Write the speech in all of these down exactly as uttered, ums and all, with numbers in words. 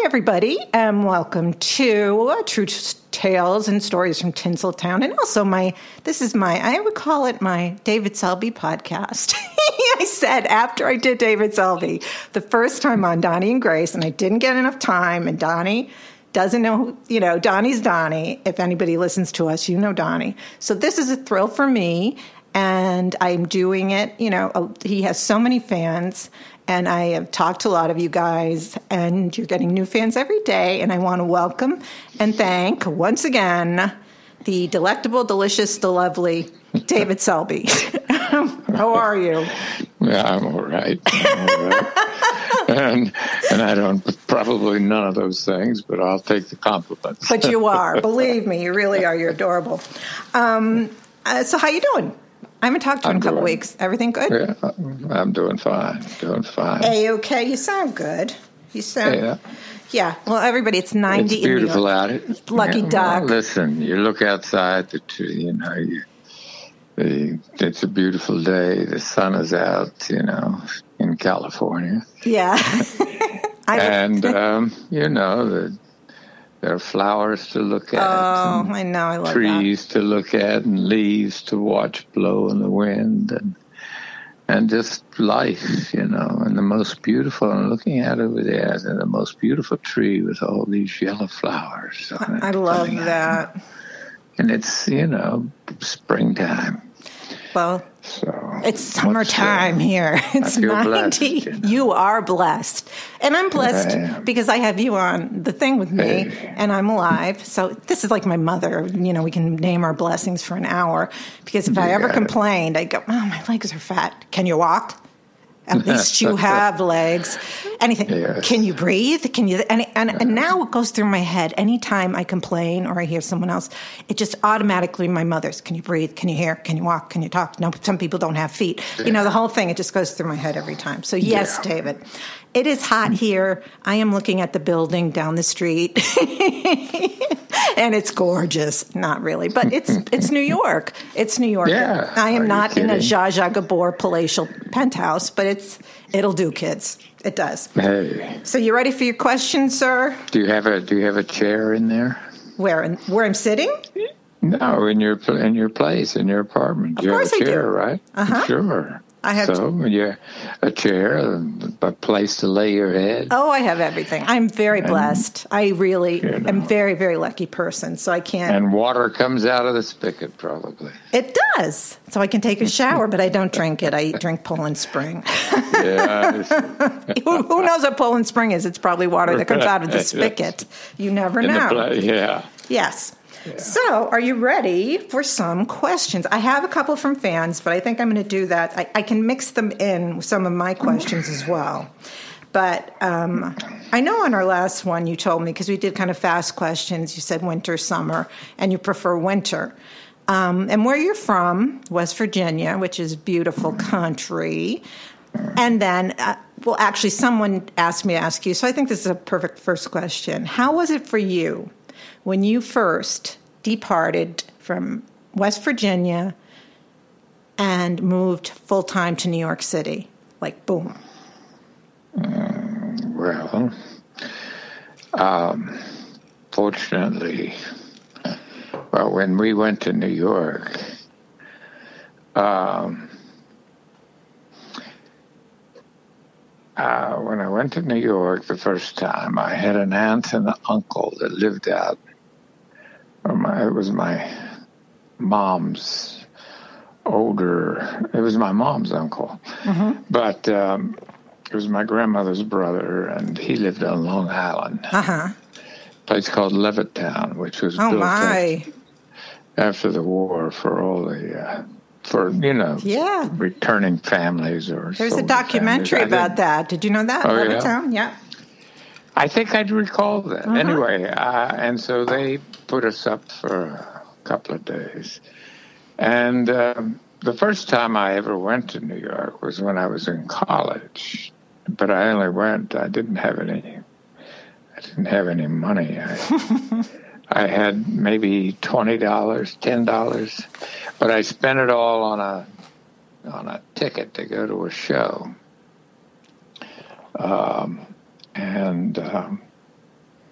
everybody, and welcome to True Tales and Stories from Tinseltown, and also my, this is my, I would call it my David Selby podcast. I said after I did David Selby, the first time on Donnie and Grace, and I didn't get enough time, and Donnie doesn't know, who, you know, Donnie's Donnie. If anybody listens to us, you know Donnie. So this is a thrill for me, and I'm doing it, you know, he has so many fans. And I have talked to a lot of you guys, and you're getting new fans every day. And I want to welcome and thank, once again, the delectable, delicious, the lovely David Selby. How are you? Yeah, I'm all right. I'm all right. and, and I don't, probably none of those things, but I'll take the compliments. But you are. Believe me, you really are. You're adorable. Um, uh, so how you doing? I haven't talked to you in a couple doing, weeks. Everything good? Yeah, I'm doing fine. Doing fine. A-okay. You sound good. You sound... Yeah. Yeah. Well, everybody, it's ninety it's beautiful in out. It. Lucky yeah, duck. Well, listen, you look outside, the tree, you know, you, the, it's a beautiful day. The sun is out, you know, in California. Yeah. and, um, you know, the... There are flowers to look at. Oh, I know. I love trees that. to look at and leaves to watch blow in the wind and and just life, you know. And the most beautiful, and looking at over there, the most beautiful tree with all these yellow flowers. I, I love that. Out. And it's, you know, springtime. Well, so, it's summertime uh, here. It's ninety. Blessed, you know. You are blessed. And I'm blessed I because I have you on the thing with me, hey. And I'm alive. So this is like my mother. You know, we can name our blessings for an hour. Because if you I ever complained, I'd go, oh, my legs are fat. Can you walk? At least you have legs. Anything. Yes. Can you breathe? Can you? And, and, and now it goes through my head. Anytime I complain or I hear someone else, it just automatically, my mother's, can you breathe? Can you hear? Can you walk? Can you talk? No, some people don't have feet. Yeah. You know, the whole thing, it just goes through my head every time. So yes, yeah. David, it is hot here. I am looking at the building down the street. And it's gorgeous. Not really, but it's it's New York. It's New York. Yeah. I am not kidding? in a Zsa Zsa Gabor palatial penthouse, but it's it'll do, kids. It does. Hey. So you ready for your question, sir? Do you have a Do you have a chair in there? Where in, where I'm sitting? No, in your in your place, in your apartment. Of you course have a chair, I do. Right? Uh-huh. Sure. I have so to- yeah, a chair, a place to lay your head. Oh, I have everything. I'm very and, blessed. I really you know, am very, very lucky person. So I can't. And water comes out of the spigot, probably. It does. So I can take a shower, but I don't drink it. I drink Poland Spring. Yeah. who, who knows what Poland Spring is? It's probably water that comes out of the spigot. You never In know. The, yeah. Yes. Yeah. So, are you ready for some questions? I have a couple from fans, but I think I'm going to do that. I, I can mix them in with some of my questions as well. But um, I know on our last one you told me, because we did kind of fast questions, you said winter, summer, and you prefer winter. Um, and where you're from, West Virginia, which is beautiful country. And then, uh, well, actually, someone asked me to ask you, so I think this is a perfect first question. How was it for you when you first departed from West Virginia and moved full-time to New York City? Like, boom. Mm, well, um, fortunately, well, when we went to New York, um, uh, when I went to New York the first time, I had an aunt and an uncle that lived out. My, it was my mom's older, it was my mom's uncle, mm-hmm. but um, it was my grandmother's brother, and he lived on Long Island, uh-huh. a place called Levittown, which was oh built my. after the war for all the, uh, for, you know, yeah. returning families. Or There's a documentary about that. Did you know that? Oh, Levittown? Yeah. yeah. I think I'd recall that. Uh-huh. Anyway, uh, and so they put us up for a couple of days. And um, the first time I ever went to New York was when I was in college. But I only went, I didn't have any, I didn't have any money. I, I had maybe twenty dollars, ten dollars, but I spent it all on a, on a ticket to go to a show. Um, And um,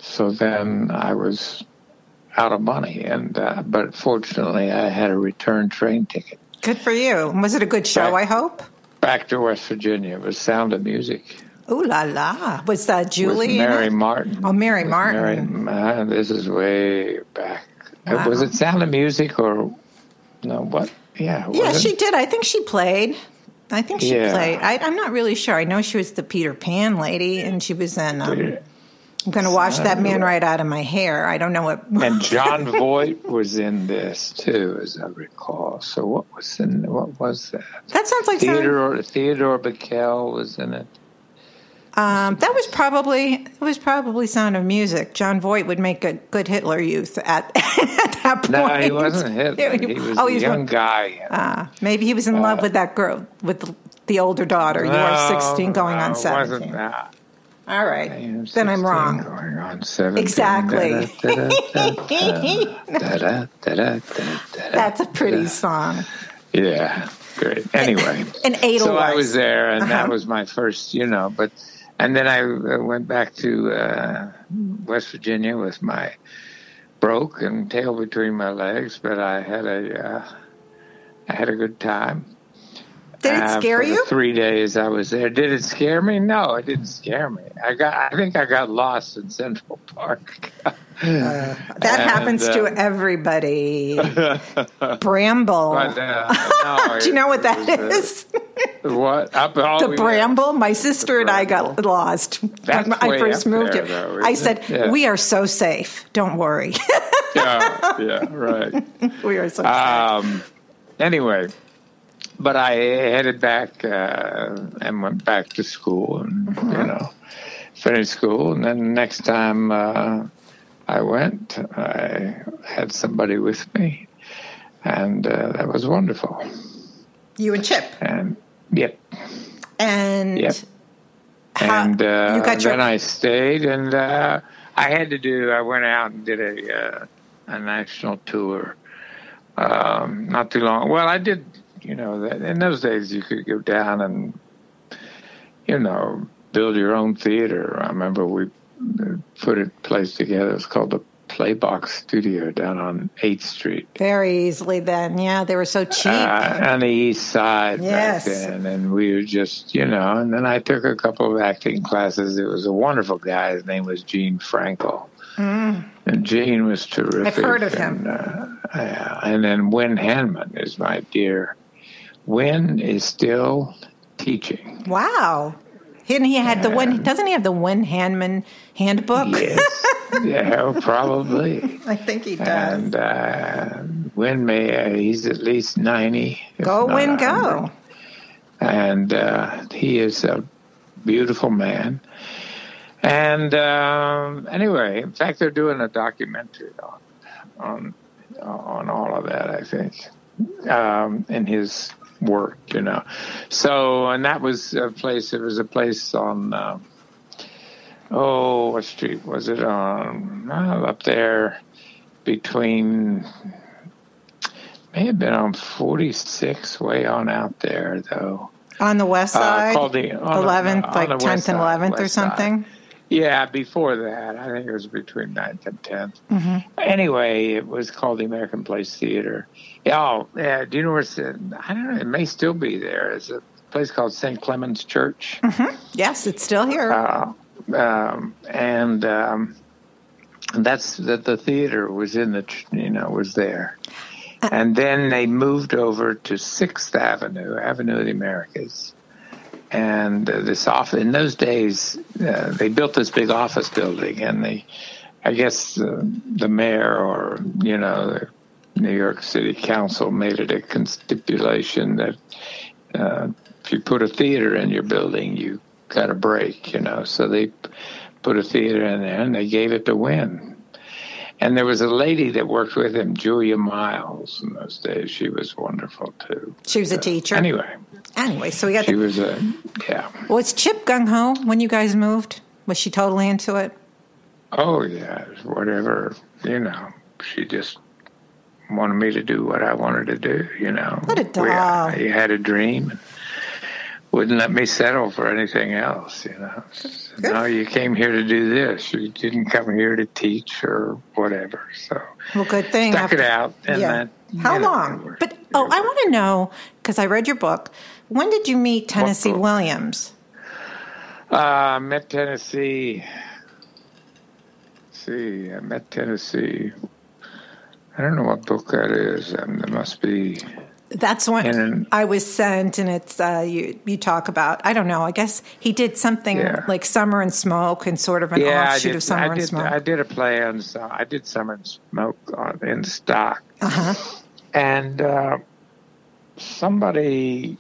so then I was out of money, and uh, but fortunately I had a return train ticket. Good for you. Was it a good show, back, I hope? Back to West Virginia. It was Sound of Music. Ooh la la. Was that Julie? With Mary Martin. Oh, Mary With Martin. Mary, uh, this is way back. Wow. Uh, was it Sound of Music or, no, what? Yeah. Yeah, it? she did. I think she played. I think she yeah. played. I, I'm not really sure. I know she was the Peter Pan lady, and she was in... Um, I'm going to wash that man right out of my hair. I don't know what... And John Voight was in this, too, as I recall. So what was in, what was that? That sounds like Theodore, something... Theodore Bickel was in it. Um, that was probably it was probably Sound of Music. John Voight would make a good Hitler Youth at, at that point. No, he wasn't Hitler. He was oh, a young one, guy. Uh, maybe he was in uh, love with that girl, with the, the older daughter. You no, are sixteen, going no, on seventeen. Wasn't that. All right, then I'm wrong. Going on seventeen. Exactly. That's a pretty song. Yeah, great. Anyway, an Edelweiss. So I was there, and uh-huh. that was my first, you know, but. And then I went back to uh, West Virginia with my broke and tail between my legs, but I had a uh, I had a good time. Did it uh, scare for you? The three days I was there. Did it scare me? No, it didn't scare me. I got. I think I got lost in Central Park. uh, that and, happens uh, to everybody. Bramble. But, uh, no, Do you know what that was, is? Uh, what? Up, oh, the Bramble? Yeah. My sister and I got lost That's when I first moved there, here. Though, I said, yeah. we are so safe. Don't worry. yeah, yeah, right. We are so um, safe. Anyway, but I headed back uh, and went back to school and, mm-hmm. you know, finished school. And then the next time uh, I went, I had somebody with me. And uh, that was wonderful. You and Chip. And yep. And yep. how, and uh, you got your... then I stayed, and uh, I had to do. I went out and did a uh, a national tour. Um, not too long. Well, I did. You know, that in those days you could go down and, you know, build your own theater. I remember we put a place together. It was called the Playbox Studio down on eighth Street. Very easily then, yeah. They were so cheap. Uh, on the east side yes. back then. And we were just, you know, and then I took a couple of acting classes. It was a wonderful guy. His name was Gene Frankel. Mm. And Gene was terrific. I've heard of and, him. Uh, yeah. And then Win Hanman is my dear. Win is still teaching. Wow. And he had the one, doesn't he have the Win Hanman handbook? Yes. Yeah, probably. I think he does. And uh, Win may, uh, he's at least ninety. Go, Win, go. And uh, he is a beautiful man. And um, anyway, in fact, they're doing a documentary on on, on all of that, I think, um, in his work, you know. So, and that was a place, it was a place on... Uh, Oh, what street was it on? Oh, up there between, may have been on forty-six, way on out there, though. On the west side? Uh, called the, on eleventh, the, like tenth and eleventh or something? Side. Yeah, before that. I think it was between ninth and tenth. Mm-hmm. Anyway, it was called the American Place Theater. Oh, yeah, do you know where it's, I don't know, it may still be there. It's a place called Saint Clement's Church. Mm-hmm. Yes, it's still here. Uh, Um, and um, that's that the theater was in the, you know, was there. Uh, and then they moved over to sixth Avenue, Avenue of the Americas. And uh, this office, in those days, uh, they built this big office building. And they, I guess uh, the mayor or, you know, the New York City Council made it a stipulation that uh, if you put a theater in your building, you got a break, you know. So they put a theater in there, and they gave it to Win. And there was a lady that worked with him, Julia Miles, in those days. She was wonderful, too. She was so, a teacher? Anyway. Anyway, so we got She the... was a, yeah. Was Chip gung-ho when you guys moved? Was she totally into it? Oh, yeah. Whatever, you know. She just wanted me to do what I wanted to do, you know. What a doll. We, I had a dream, and wouldn't let me settle for anything else, you know. Good. No, you came here to do this. You didn't come here to teach or whatever. So, well, good thing. Stuck after, it out. And yeah. that, How you know, long? But, oh, I want to know, because I read your book, when did you meet Tennessee Williams? Uh, I met Tennessee. Let's see, I met Tennessee. I don't know what book that is. Um, there must be. That's when an, I was sent, and it's uh, you. You talk about. I don't know. I guess he did something yeah. like Summer and Smoke, and sort of an yeah, offshoot did, of Summer I and did, Smoke. I did a play on. I did Summer and Smoke on, in stock, uh-huh. and uh, somebody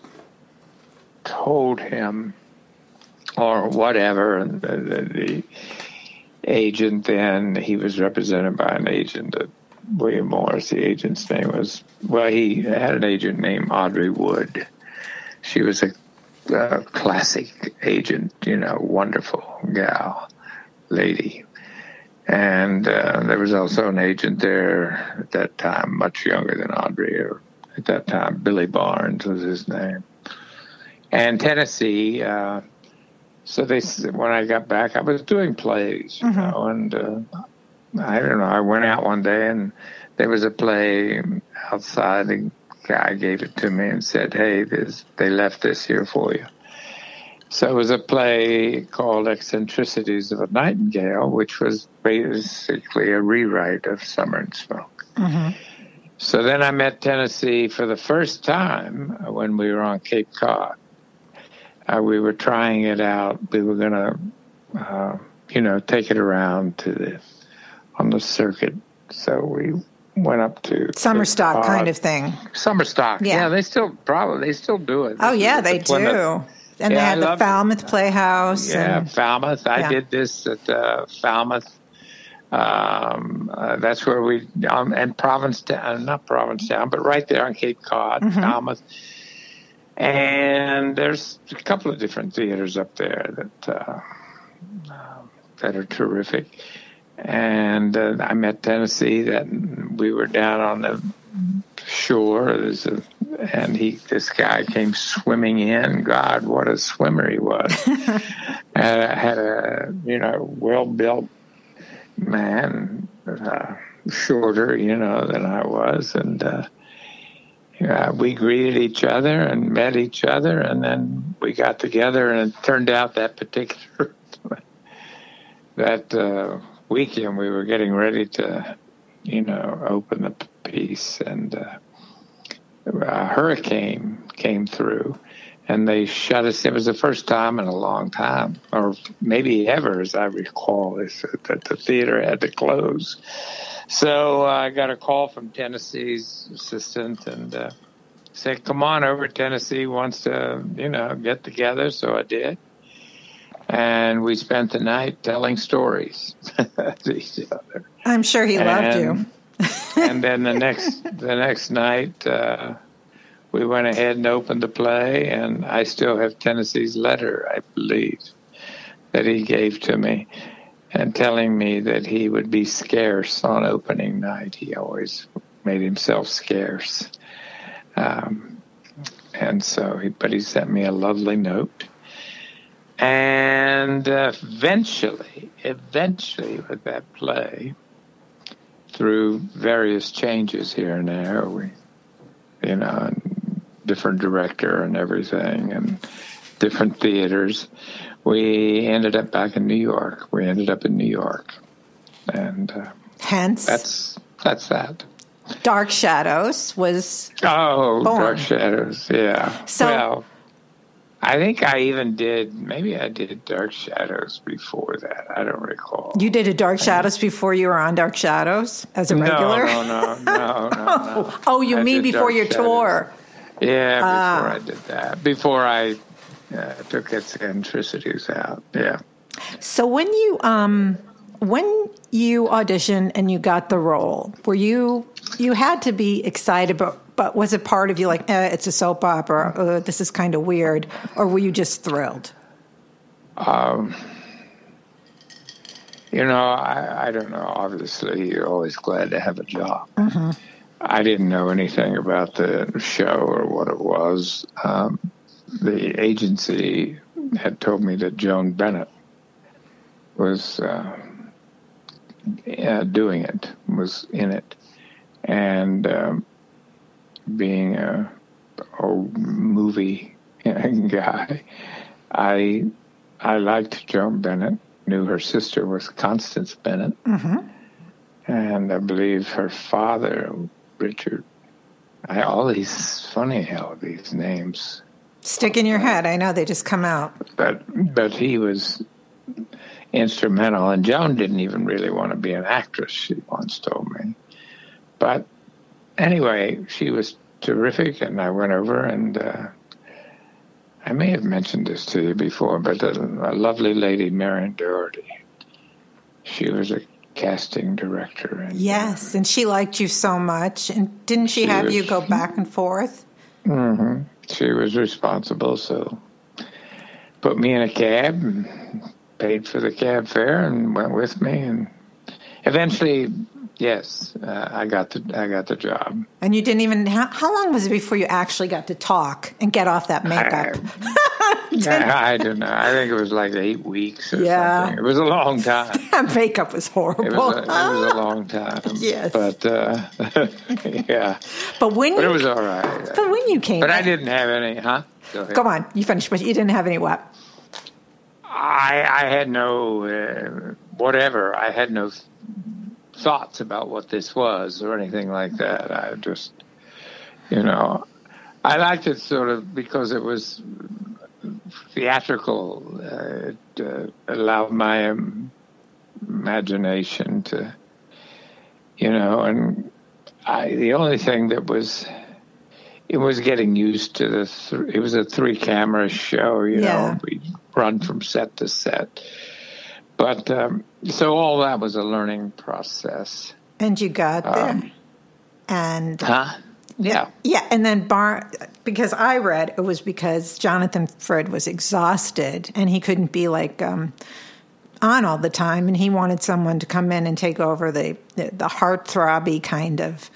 told him, or whatever, and the, the, the agent then, he was represented by an agent, uh, William Morris. The agent's name was, well, he had an agent named Audrey Wood. She was a uh, classic agent, you know, wonderful gal, lady. And uh, there was also an agent there at that time, much younger than Audrey, or at that time, Billy Barnes was his name. And Tennessee, uh, so they, when I got back, I was doing plays, you mm-hmm. know, and uh, I don't know, I went out one day and there was a play outside. The guy gave it to me and said, hey, this, they left this here for you. So it was a play called Eccentricities of a Nightingale, which was basically a rewrite of Summer and Smoke. Mm-hmm. So then I met Tennessee for the first time when we were on Cape Cod. Uh, we were trying it out. We were going to, uh, you know, take it around to the on the circuit. So we went up to summer stock kind of thing. Summer stock, yeah. yeah. They still probably they still do it. Oh yeah, they do. And yeah, they had the Falmouth it. Playhouse. Yeah, and, Falmouth. I yeah. did this at uh, Falmouth. Um, uh, that's where we um, and Provincetown, not Provincetown, but right there on Cape Cod, mm-hmm. Falmouth. And there's a couple of different theaters up there that uh, uh, that are terrific. And uh, I met Tennessee. That we were down on the shore. There's a, and he, this guy came swimming in. God, what a swimmer he was! uh, had a you know well-built man, uh, shorter you know than I was, and. Uh, Yeah, we greeted each other and met each other, and then we got together, and it turned out that particular that uh, weekend we were getting ready to, you know, open the piece, and uh, a hurricane came through, and they shut us. It was the first time in a long time, or maybe ever, as I recall, is that the theater had to close. So uh, I got a call from Tennessee's assistant and uh, said, come on over. Tennessee wants to, you know, get together. So I did. And we spent the night telling stories to each other. I'm sure he and, loved you. And then the next the next night, uh, we went ahead and opened the play. And I still have Tennessee's letter, I believe, that he gave to me. And telling me that he would be scarce on opening night. He always made himself scarce. Um, and so, he, but he sent me a lovely note. And uh, eventually, eventually with that play, through various changes here and there, we, you know, and different director and everything, and different theaters, we ended up back in New York. We ended up in New York, and uh, hence that's that's that. Dark Shadows was oh, born. Dark Shadows, yeah. So, well, I think I even did. Maybe I did Dark Shadows before that. I don't recall. You did a Dark Shadows before you were on Dark Shadows as a regular? No, no, no, no, no. no. Oh, you I mean before your Shadows. tour? Yeah, before uh, I did that. Before I. Uh, took eccentricities out, yeah. So when you um, when you auditioned and you got the role, were you you had to be excited, but but was it part of you like eh, it's a soap opera? Uh, this is kind of weird, or were you just thrilled? Um, you know, I, I don't know. Obviously, you're always glad to have a job. Mm-hmm. I didn't know anything about the show or what it was. Um, the agency had told me that Joan Bennett was uh, uh, doing it, was in it. And um, being a old movie guy, I I liked Joan Bennett, knew her sister was Constance Bennett, mm-hmm. and I believe her father, Richard. I all these funny how these names stick in your head. I know they just come out. But but he was instrumental, and Joan didn't even really want to be an actress, she once told me. But anyway, she was terrific, and I went over, and uh, I may have mentioned this to you before, but a, a lovely lady, Marion Doherty, she was a casting director. And, yes, and she liked you so much. And didn't she, she have was, you go back and forth? Mm-hmm. She was responsible, so put me in a cab and paid for the cab fare and went with me, and eventually, yes, uh, I got the I got the job. And you didn't even. How, how long was it before you actually got to talk and get off that makeup? I, I, I don't know. I think it was like eight weeks or yeah. something. It was a long time. That makeup was horrible. It was a, it was a long time. Yes. But uh, yeah. But when but you, it was all right. But when you came, but in, I didn't have any. Huh? Go ahead. Go on. You finished, but you didn't have any what? I I had no uh, whatever. I had no thoughts about what this was or anything like that. I just, you know, I liked it sort of because it was theatrical. Uh, it uh, allowed my um, imagination to, you know, and I, the only thing that was, it was getting used to the, th- it was a three camera show, you yeah. know, we run from set to set. But, um, so all that was a learning process. And you got there. Um, and. Huh? Yeah. Yeah. And then Bar, because I read it was because Jonathan Frid was exhausted and he couldn't be like, um, on all the time. And he wanted someone to come in and take over the, the, the heartthrobby kind of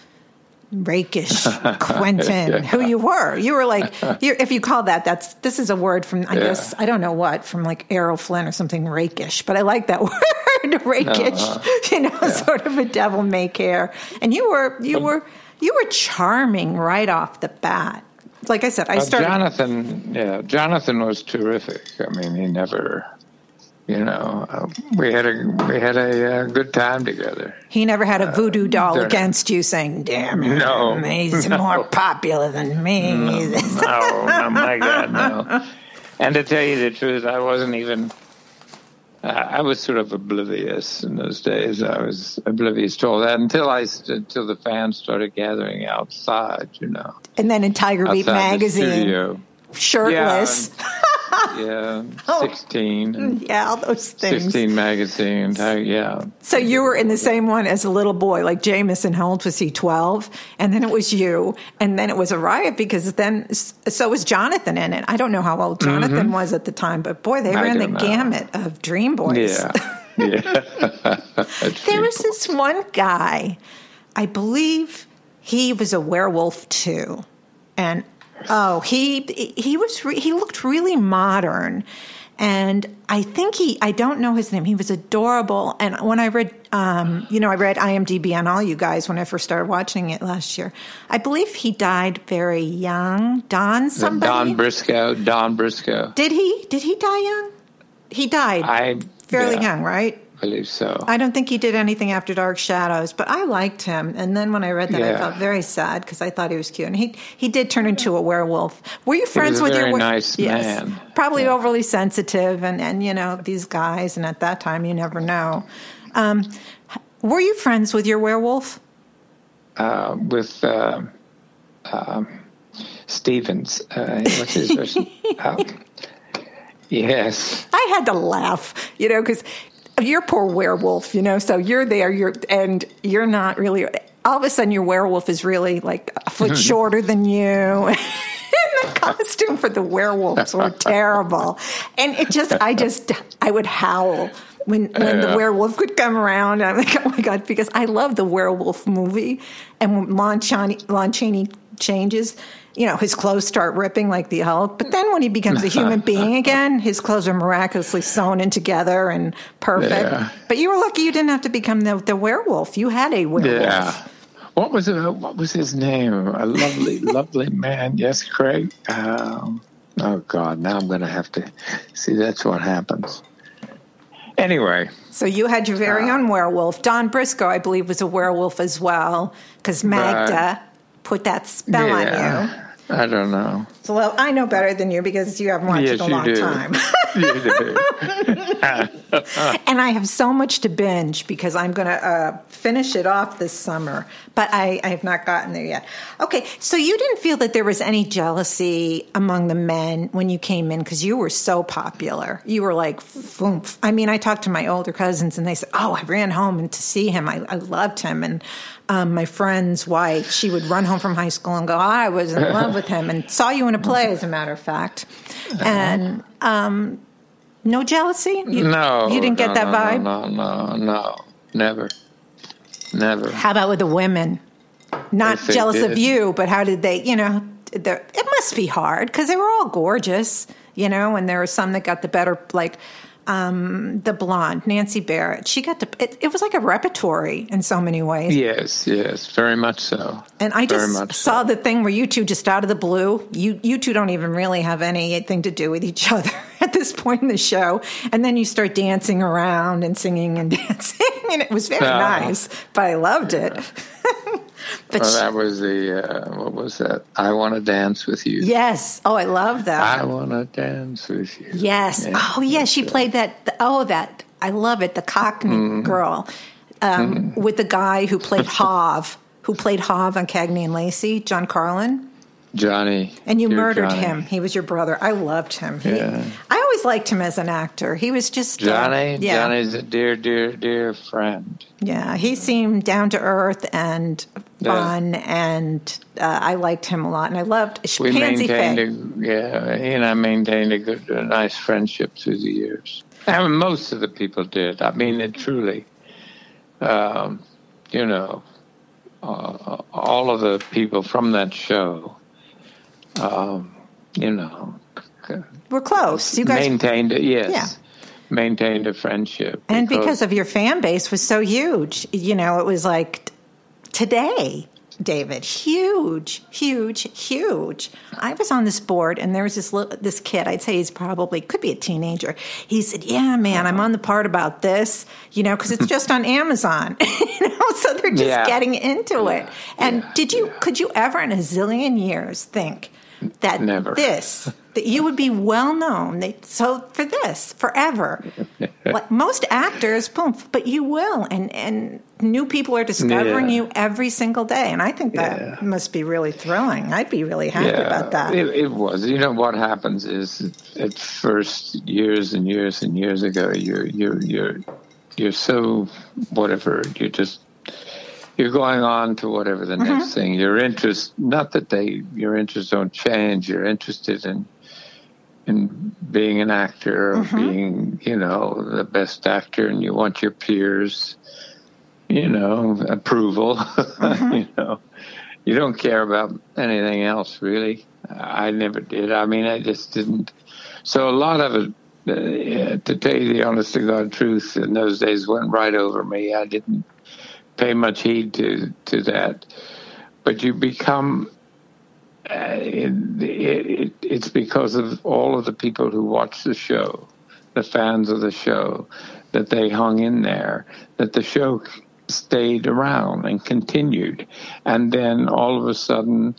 rakish Quentin, yeah. who you were. You were like, you're, if you call that, that's, this is a word from, I yeah. guess, I don't know what, from like Errol Flynn or something, rakish. But I like that word, rakish, uh-huh. you know, yeah. sort of a devil may care. And you were, you were, you were charming right off the bat. Like I said, I started. Uh, Jonathan, yeah, Jonathan was terrific. I mean, he never, you know, uh, we had a we had a uh, good time together. He never had a voodoo doll uh, against you saying, "Damn it, no, he's no. more popular than me." No, no, oh my God, no. And to tell you the truth, I wasn't even. Uh, I was sort of oblivious in those days. I was oblivious to all that until I until the fans started gathering outside, you know. And then in Tiger Beat magazine, shirtless. Yeah, yeah, sixteen. Yeah, all those things. sixteen magazine, yeah. So you were in the same one as a little boy, like Jameson. How old was he? twelve? And then it was you. And then it was a riot because then, so was Jonathan in it. I don't know how old Jonathan mm-hmm. was at the time, but boy, they ran the know. gamut of Dream Boys. Yeah, yeah. There was this one guy, I believe he was a werewolf too. And Oh, he he was re, he looked really modern, and I think he I don't know his name. He was adorable, and when I read, um, you know, I read IMDb on all you guys when I first started watching it last year. I believe he died very young. Don somebody. Don Briscoe. Don Briscoe. Did he? Did he die young? He died I, fairly yeah. young, right? I believe so. I don't think he did anything after Dark Shadows, but I liked him. And then when I read that, yeah. I felt very sad because I thought he was cute. And he he did turn into a werewolf. Were you friends he was a with very your nice yes. man? Probably yeah. overly sensitive, and and you know these guys. And at that time, you never know. Um, were you friends with your werewolf? Uh, with uh, um, Stevens. Uh, what's his first? uh, yes. I had to laugh, you know, because. You're poor werewolf, you know, so you're there, you're and you're not really, all of a sudden your werewolf is really like a foot shorter than you. And the costume for the werewolves were terrible. And it just, I just, I would howl when when yeah. the werewolf would come around. And I'm like, oh my God, because I love the werewolf movie. And when Lon Chaney, Lon Chaney changes, you know, his clothes start ripping like the Hulk. But then when he becomes a human being again, his clothes are miraculously sewn in together and perfect. Yeah. But you were lucky you didn't have to become the, the werewolf. You had a werewolf. Yeah. What was it? What was his name? A lovely, lovely man. Yes, Craig. Um, oh God! Now I'm going to have to see. That's what happens. Anyway. So you had your very uh, own werewolf. Don Briscoe, I believe, was a werewolf as well, because Magda but, put that spell yeah, on you. I don't know. So well, I know better than you because you haven't watched yes, it a long do. time. You do. And I have so much to binge because I'm going to uh, finish it off this summer, but I, I have not gotten there yet. Okay, so you didn't feel that there was any jealousy among the men when you came in because you were so popular. You were like, phoomp. I mean, I talked to my older cousins and they said, oh, I ran home and to see him. I, I loved him. And um, my friend's wife, she would run home from high school and go, oh, I was in love with him and saw you in a play, as a matter of fact. And um, no jealousy? You, no. You didn't no, get that no, vibe? No, no, no, no. Never. Never. How about with the women? Not If they jealous did. of you, but how did they, you know, they're- it must be hard because they were all gorgeous, you know, and there were some that got the better, like um, the blonde, Nancy Barrett. She got to, it, it was like a repertory in so many ways. Yes, yes, very much so. And I Very just much saw so. the thing where you two just out of the blue, you you two don't even really have anything to do with each other at this point in the show. And then you start dancing around and singing and dancing. And it was very Uh, nice, but I loved it. But Well, she- that was the, uh, what was that? I Want to Dance with You. yes. Oh, I love that. I want to dance with you. Yes. Yeah. Oh, yeah. She played that. Oh, that. I love it. The Cockney Mm-hmm. girl um, mm-hmm. with the guy who played Hav, who played Hav on Cagney and Lacey, John Carlin. Johnny. And you Dear murdered Johnny. him. He was your brother. I loved him. He, Yeah. I always liked him as an actor. He was just uh, Johnny? yeah, Johnny's a dear, dear, dear friend. yeah. He seemed down to earth and fun, yeah. and uh, I liked him a lot. And I loved We Pansy maintained Faye. a, yeah, he and I maintained a good, a nice friendship through the years. I mean, most of the people did. I mean it truly. Um, you know, uh, all of the people from that show, um, you know, We're close. You guys maintained it. Yes, yeah. maintained a friendship, and because, because of your fan base was so huge. You know, it was like today. David, huge, huge, huge. I was on this board, and there was this little, this kid. I'd say he's probably could be a teenager. He said, "Yeah, man, I'm on the part about this, you know, because it's just on Amazon, you know, so they're just yeah. getting into yeah. it." And yeah. did you, yeah. could you ever in a zillion years think that Never. this that you would be well known? They, so for this forever, like most actors, boom, but you will, and and. New people are discovering yeah. you every single day, and I think that yeah. must be really thrilling. I'd be really happy yeah, about that. It, it was. You know what happens is at first, years and years and years ago, you're you're you're you're so whatever. You're just you're going on to whatever the mm-hmm. next thing. Your interest, not that they your interests don't change. You're interested in in being an actor, or mm-hmm. being you know the best actor, and you want your peers. You know, approval, mm-hmm. you know, you don't care about anything else, really. I never did. I mean, I just didn't. So a lot of it, uh, yeah, to tell you the honest to God truth, in those days went right over me. I didn't pay much heed to, to that. But you become, uh, it, it, it's because of all of the people who watch the show, the fans of the show, that they hung in there, that the show stayed around and continued. And then all of a sudden,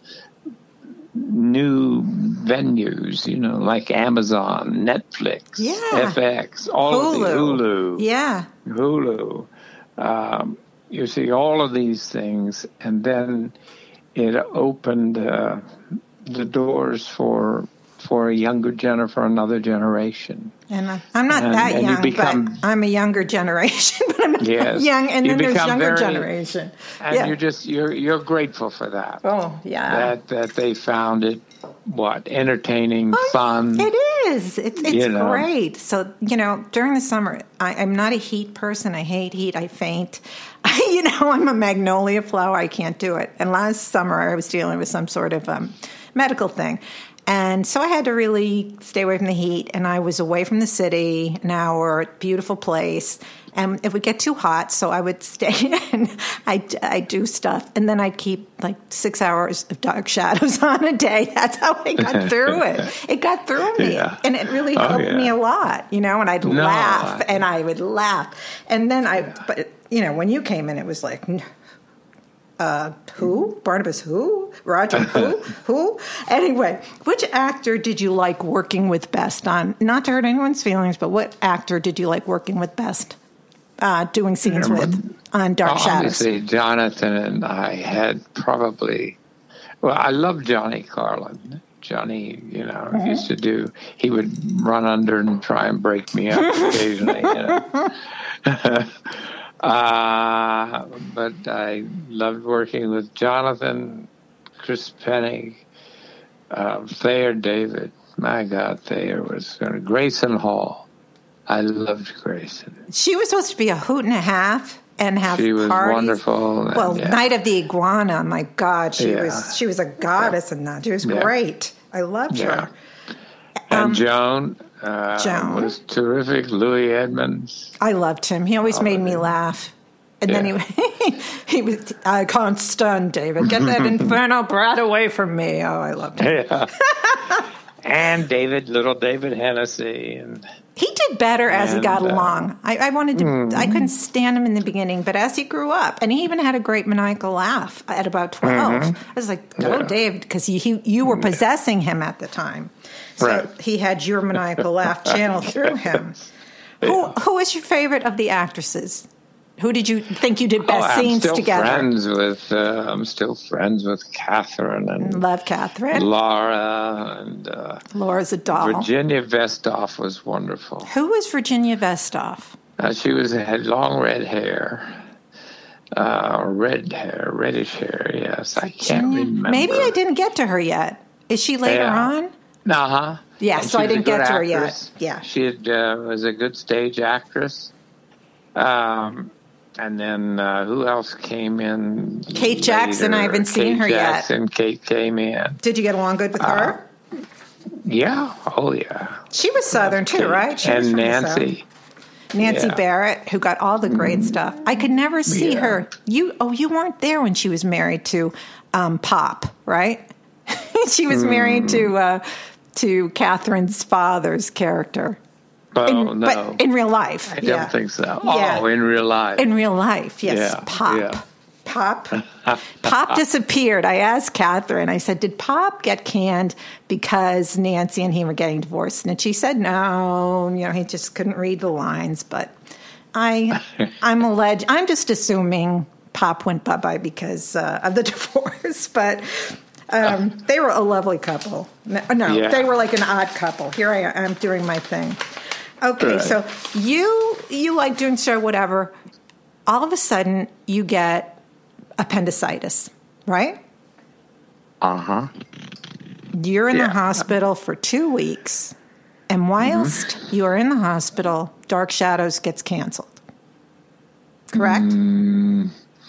new venues, you know, like Amazon, Netflix, yeah. F X, all Hulu. of the Hulu. Yeah. Hulu. Um, you see all of these things, and then it opened uh, the doors for for a younger gener for another generation. And uh, I'm not and, that and young, you become, but I'm a younger generation. But I'm not yes, young, and you then there's younger very, generation. And yeah. you're just you're you're grateful for that. Oh yeah. That that they found it what entertaining, oh, fun. It is. It's it's You know. great. So, you know, during the summer, I, I'm not a heat person. I hate heat. I faint. You know, I'm a magnolia flower. I can't do it. And last summer, I was dealing with some sort of um, medical thing. And so I had to really stay away from the heat. And I was away from the city, an hour, beautiful place. And it would get too hot, so I would stay and I'd, I'd do stuff. And then I'd keep like six hours of Dark Shadows on a day. That's how I got through it. It got through me. Yeah. And it really Oh, helped yeah. me a lot, you know, and I'd No, laugh I- and I would laugh. And then I, but, you know, when you came in, it was like, uh, who? Barnabas who? Roger who? Who? Anyway, which actor did you like working with best on? Not to hurt anyone's feelings, but what actor did you like working with best? Uh, doing scenes Yeah, with on Dark Shadows. Obviously, Jonathan and I had probably. Well, I love Johnny Carlin. Johnny, you know, Mm-hmm. used to do. He would run under and try and break me up occasionally. You know. uh, but I loved working with Jonathan, Chris Penning, uh, Thayer David. My God, Thayer was uh, Grayson Hall. I loved Grayson. She was supposed to be a hoot and a half and have She was parties. wonderful. and, Well, yeah. Night of the Iguana. My God, she Yeah. was she was a goddess in that. She was Yeah. great. I loved Yeah. her. And Joan, uh, Joan. was terrific. Louis Edmonds. I loved him. He always made me yeah. laugh. And Yeah. then he he was. I can't stand David. Get that infernal brat away from me. Oh, I loved him. Yeah. And David, little David Hennessy, and He did better as he And, got uh, along. I, I wanted to. I couldn't stand him in the beginning, but as he grew up, and he even had a great maniacal laugh at about twelve. I was like, "Oh, Yeah. David," because he, he you were possessing him at the time, so Right. he had your maniacal laugh channeled through him. Who who is your favorite of the actresses? Who did you think you did best oh, I'm scenes still together? friends with. Uh, I'm still friends with Catherine and Love Catherine. Laura and uh, Laura's a doll. Virginia Vestoff was wonderful. Who was Virginia Vestoff? Uh, she was had long red hair, uh, red hair, reddish hair. Yes, I can't remember. Maybe I didn't get to her yet. Is she later Yeah. on? Uh huh. Yeah, And so she I was a didn't get good to her yet. actress. Yeah. She had, uh, was a good stage actress. Um, and then uh, who else came in? Kate Jackson, later? I haven't seen Kate her yet. Jackson, Kate came in. Did you get along good with her? Yeah. Oh, yeah. She was Southern too, Kate. right? She was and from the Nancy. South. Nancy Yeah. Barrett, who got all the great stuff. I could never see Yeah. her. You oh, you weren't there when she was married to um, Pop, right? She was married to uh, to Catherine's father's character. Oh, In, no. But in real life. I don't yeah. think so. Yeah. Oh, in real life. In real life, yes. Yeah, Pop. yeah. Pop. Pop disappeared. I asked Catherine, I said, did Pop get canned because Nancy and he were getting divorced? And she said, no, you know, he just couldn't read the lines. But I, I'm alleged, I'm just assuming Pop went bye-bye because uh, of the divorce. But um, they were a lovely couple. No, no Yeah. they were like an odd couple. Here I am doing my thing. Okay, Right. so you you like doing show, whatever. All of a sudden, you get appendicitis, right? Uh huh. You're in the Yeah. hospital for two weeks, and whilst Mm-hmm. you are in the hospital, Dark Shadows gets canceled. Correct? Mm.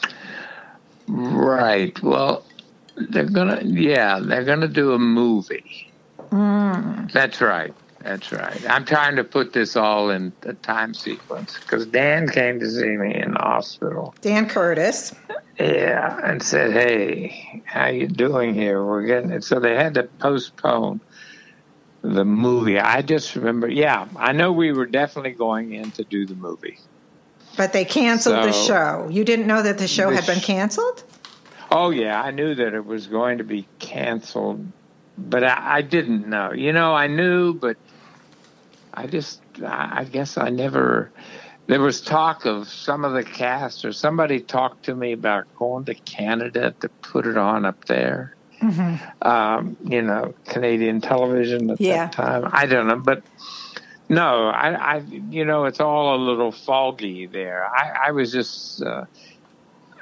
Right. Well, they're gonna. Yeah, they're gonna do a movie. Mm. That's right. That's right. I'm trying to put this all in a time sequence because Dan came to see me in the hospital. Dan Curtis. Yeah, and said, "Hey, how you doing here? We're getting it." So they had to postpone the movie. I just remember. Yeah, I know we were definitely going in to do the movie. But they canceled the So- show. You didn't know that the show The had been sh- canceled? Oh yeah, I knew that it was going to be canceled, but I, I didn't know. You know, I knew, but I just, I I guess I never. There was talk of some of the cast, or somebody talked to me about going to Canada to put it on up there. Mm-hmm. Um, you know, Canadian television at Yeah. that time. I don't know, but no, I, I, you know, it's all a little foggy there. I, I was just. Uh,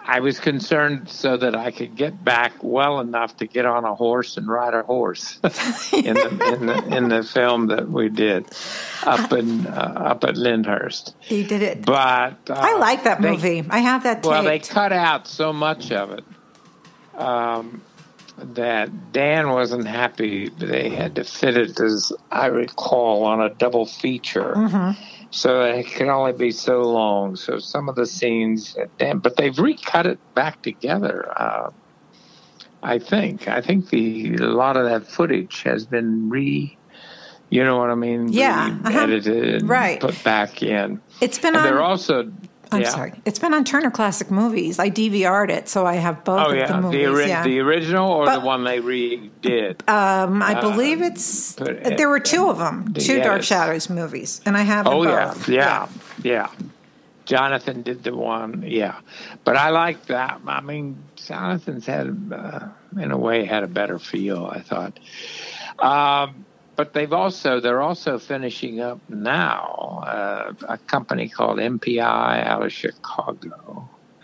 I was concerned so that I could get back well enough to get on a horse and ride a horse in the in the in the film that we did up in uh, up at Lyndhurst. You did it, but uh, I like that they, movie. I have that taped. Well, they cut out so much of it um, that Dan wasn't happy. They had to fit it, as I recall, on a double feature. Mm-hmm. So it can only be so long. So some of the scenes, but they've recut it back together. Uh, I think. I think the a lot of that footage has been re, you know what I mean? Yeah, edited, uh-huh. Right. Put back in. It's been. And on, they're also. I'm yeah. sorry. It's been on Turner Classic Movies. I D V R'd it, so I have both oh, of yeah. the movies. The, ori- yeah. the original or but, the one they redid? Um, I uh, believe it's. It, there were two of them, the two edits. Dark Shadows movies, and I have them Oh both. yeah, yeah, yeah. Jonathan did the one, yeah. But I like that. I mean, Jonathan's had, uh, in a way, had a better feel, I thought. Um, but they've also, they're also finishing up now uh, a company called M P I out of Chicago.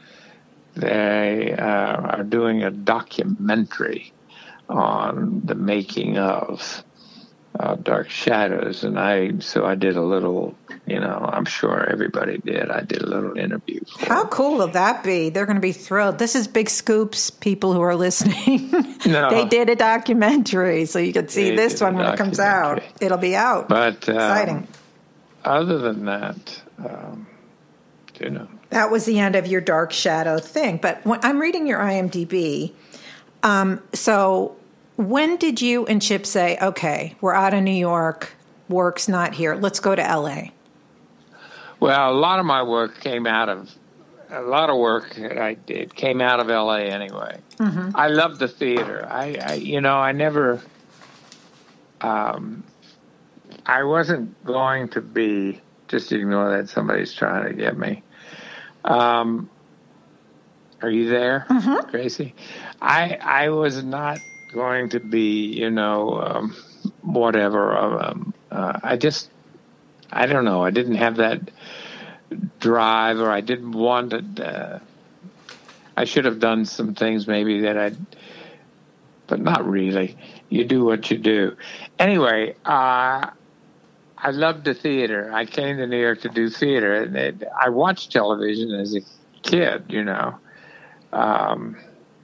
They uh, are doing a documentary on the making of uh, Dark Shadows, and I so I did a little, you know, I'm sure everybody did. I did a little interview. For How them. cool will that be? They're going to be thrilled. This is big scoops, people who are listening. No. They did a documentary, so you can see They this did one a when it comes out. It'll be out. But um, exciting. Other than that, um, you know, that was the end of your Dark Shadow thing. But when, I'm reading your I M D B. Um, so when did you and Chip say, okay, we're out of New York, work's not here, let's go to L A? Well, a lot of my work came out of, a lot of work that I did came out of L A anyway. Mm-hmm. I love the theater. I, I, you know, I never, um, I wasn't going to be, just ignore that somebody's trying to get me. Um, are you there, mm-hmm. Gracie? I I was not going to be, you know, um, whatever. Um, uh, I just, I don't know. I didn't have that drive, or I didn't want it. Uh, I should have done some things maybe that I, but not really. You do what you do. Anyway, uh, I loved the theater. I came to New York to do theater, and it, I watched television as a kid, you know, um,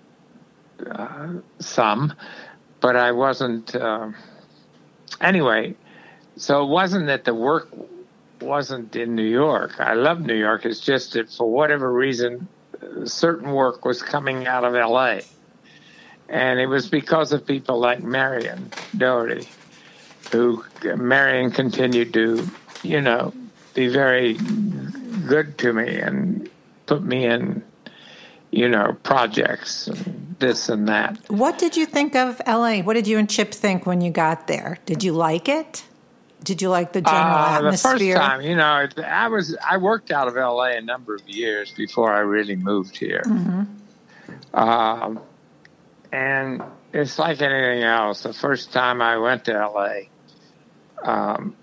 uh, some, but I wasn't. Uh, anyway, so it wasn't that the work wasn't in New York. I love New York. It's just that for whatever reason, certain work was coming out of L A, and it was because of people like Marion Doherty, who Marion continued to, you know, be very good to me and put me in, you know, projects and this and that. What did you think of L A? What did you and Chip think when you got there? Did you like it? Did you like the general uh, atmosphere? The first time, you know, I was I worked out of L A a number of years before I really moved here. Mm-hmm. Um, and it's like anything else. The first time I went to L A, um,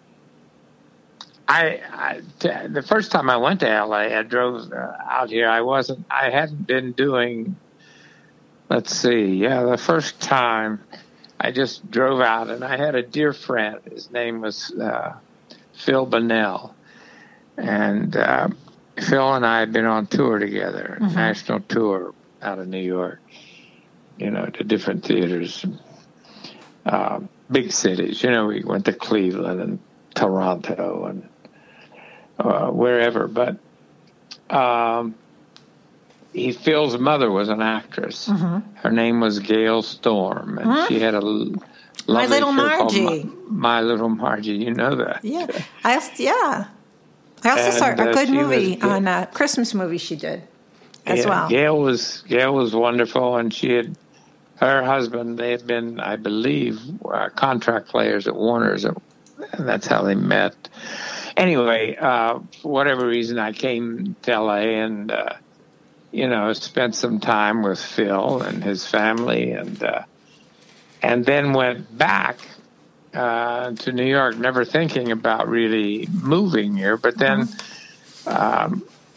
I, I t- the first time I went to L A, I drove uh, out here. I wasn't. I hadn't been doing. Let's see. Yeah, the first time. I just drove out, and I had a dear friend. His name was uh, Phil Bonnell. And uh, Phil and I had been on tour together, mm-hmm. national tour out of New York, you know, to different theaters, uh, big cities. You know, we went to Cleveland and Toronto and uh, wherever. But um, he, Phil's mother was an actress. Mm-hmm. Her name was Gail Storm, and huh? she had a lovely My Little Margie. My, My Little Margie, you know that. Yeah, I also, yeah. I also and, saw a good uh, movie was, on a Christmas movie she did as yeah, well. Gail was Gail was wonderful, and she had her husband. They had been, I believe, uh, contract players at Warner's, and that's how they met. Anyway, uh, for whatever reason, I came to L A and. Uh, you know, spent some time with Phil and his family, and uh, and then went back uh, to New York, never thinking about really moving here. But then um,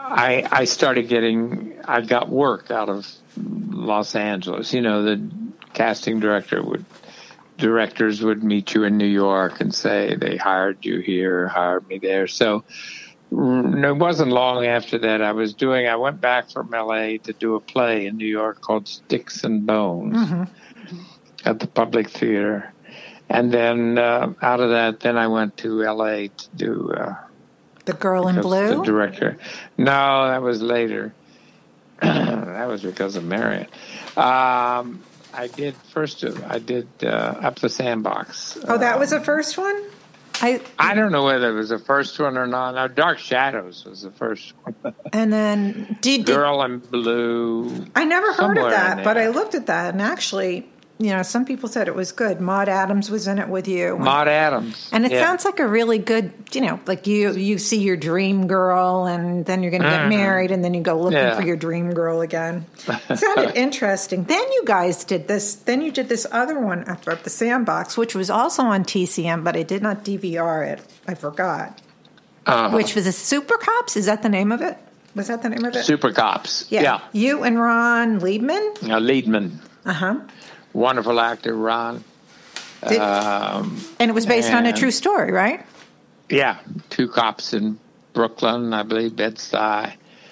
I I started getting I got work out of Los Angeles. You know, the casting director would directors would meet you in New York and say they hired you here, hired me there. So it wasn't long after that I was doing. I went back from L A to do a play in New York called Sticks and Bones mm-hmm. at the Public Theater, and then uh, out of that, then I went to L A to do. Uh, The Girl in Blue? The director. No, that was later. That was because of Marion. Um, I did first. I did uh, Up the Sandbox. Oh, that um, was the first one? I I don't know whether it was the first one or not. No, Dark Shadows was the first one. And then did, did Girl in Blue. I never heard of that, but I looked at that, and actually, you know, some people said it was good. Maude Adams was in it with you. Maude Adams. And it yeah. sounds like a really good, you know, like you you see your dream girl, and then you're going to get mm-hmm. married, and then you go looking yeah. for your dream girl again. It sounded interesting. Then you guys did this, then you did this other one after Up the Sandbox, which was also on T C M, but I did not D V R it. I forgot. Uh-huh. Which was a Super Cops? Is that the name of it? Was that the name of it? Super Cops. Yeah. yeah. You and Ron Leibman? Uh, Leibman. Uh-huh. Wonderful actor, Ron. Did, um, and it was based and, on a true story, right? Yeah. Two cops in Brooklyn, I believe, Bed-Stuy.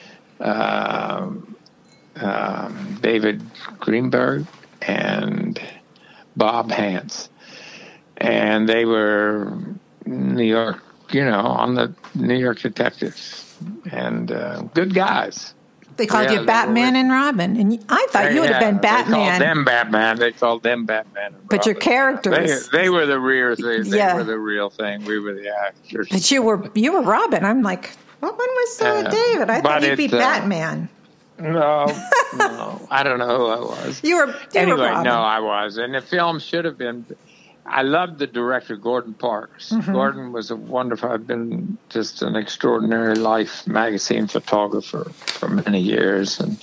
Um, um, David Greenberg and Bob Hance. And they were New York, you know, on the New York Detectives. And uh, good guys. They called yeah, you Batman and Robin, and I thought you would yeah, have been Batman. They called them Batman. They called them Batman. And but Robin. Your characters, they, they were the real thing. They yeah. were the real thing. We were the actors. But you were you were Robin. I'm like, what one was uh, uh, David? I thought you'd be uh, Batman. No, no, I don't know who I was. You were you anyway. Were Robin. No, I was, and the film should have been. I loved the director, Gordon Parks. Mm-hmm. Gordon was a wonderful, I've been just an extraordinary Life magazine photographer for many years. And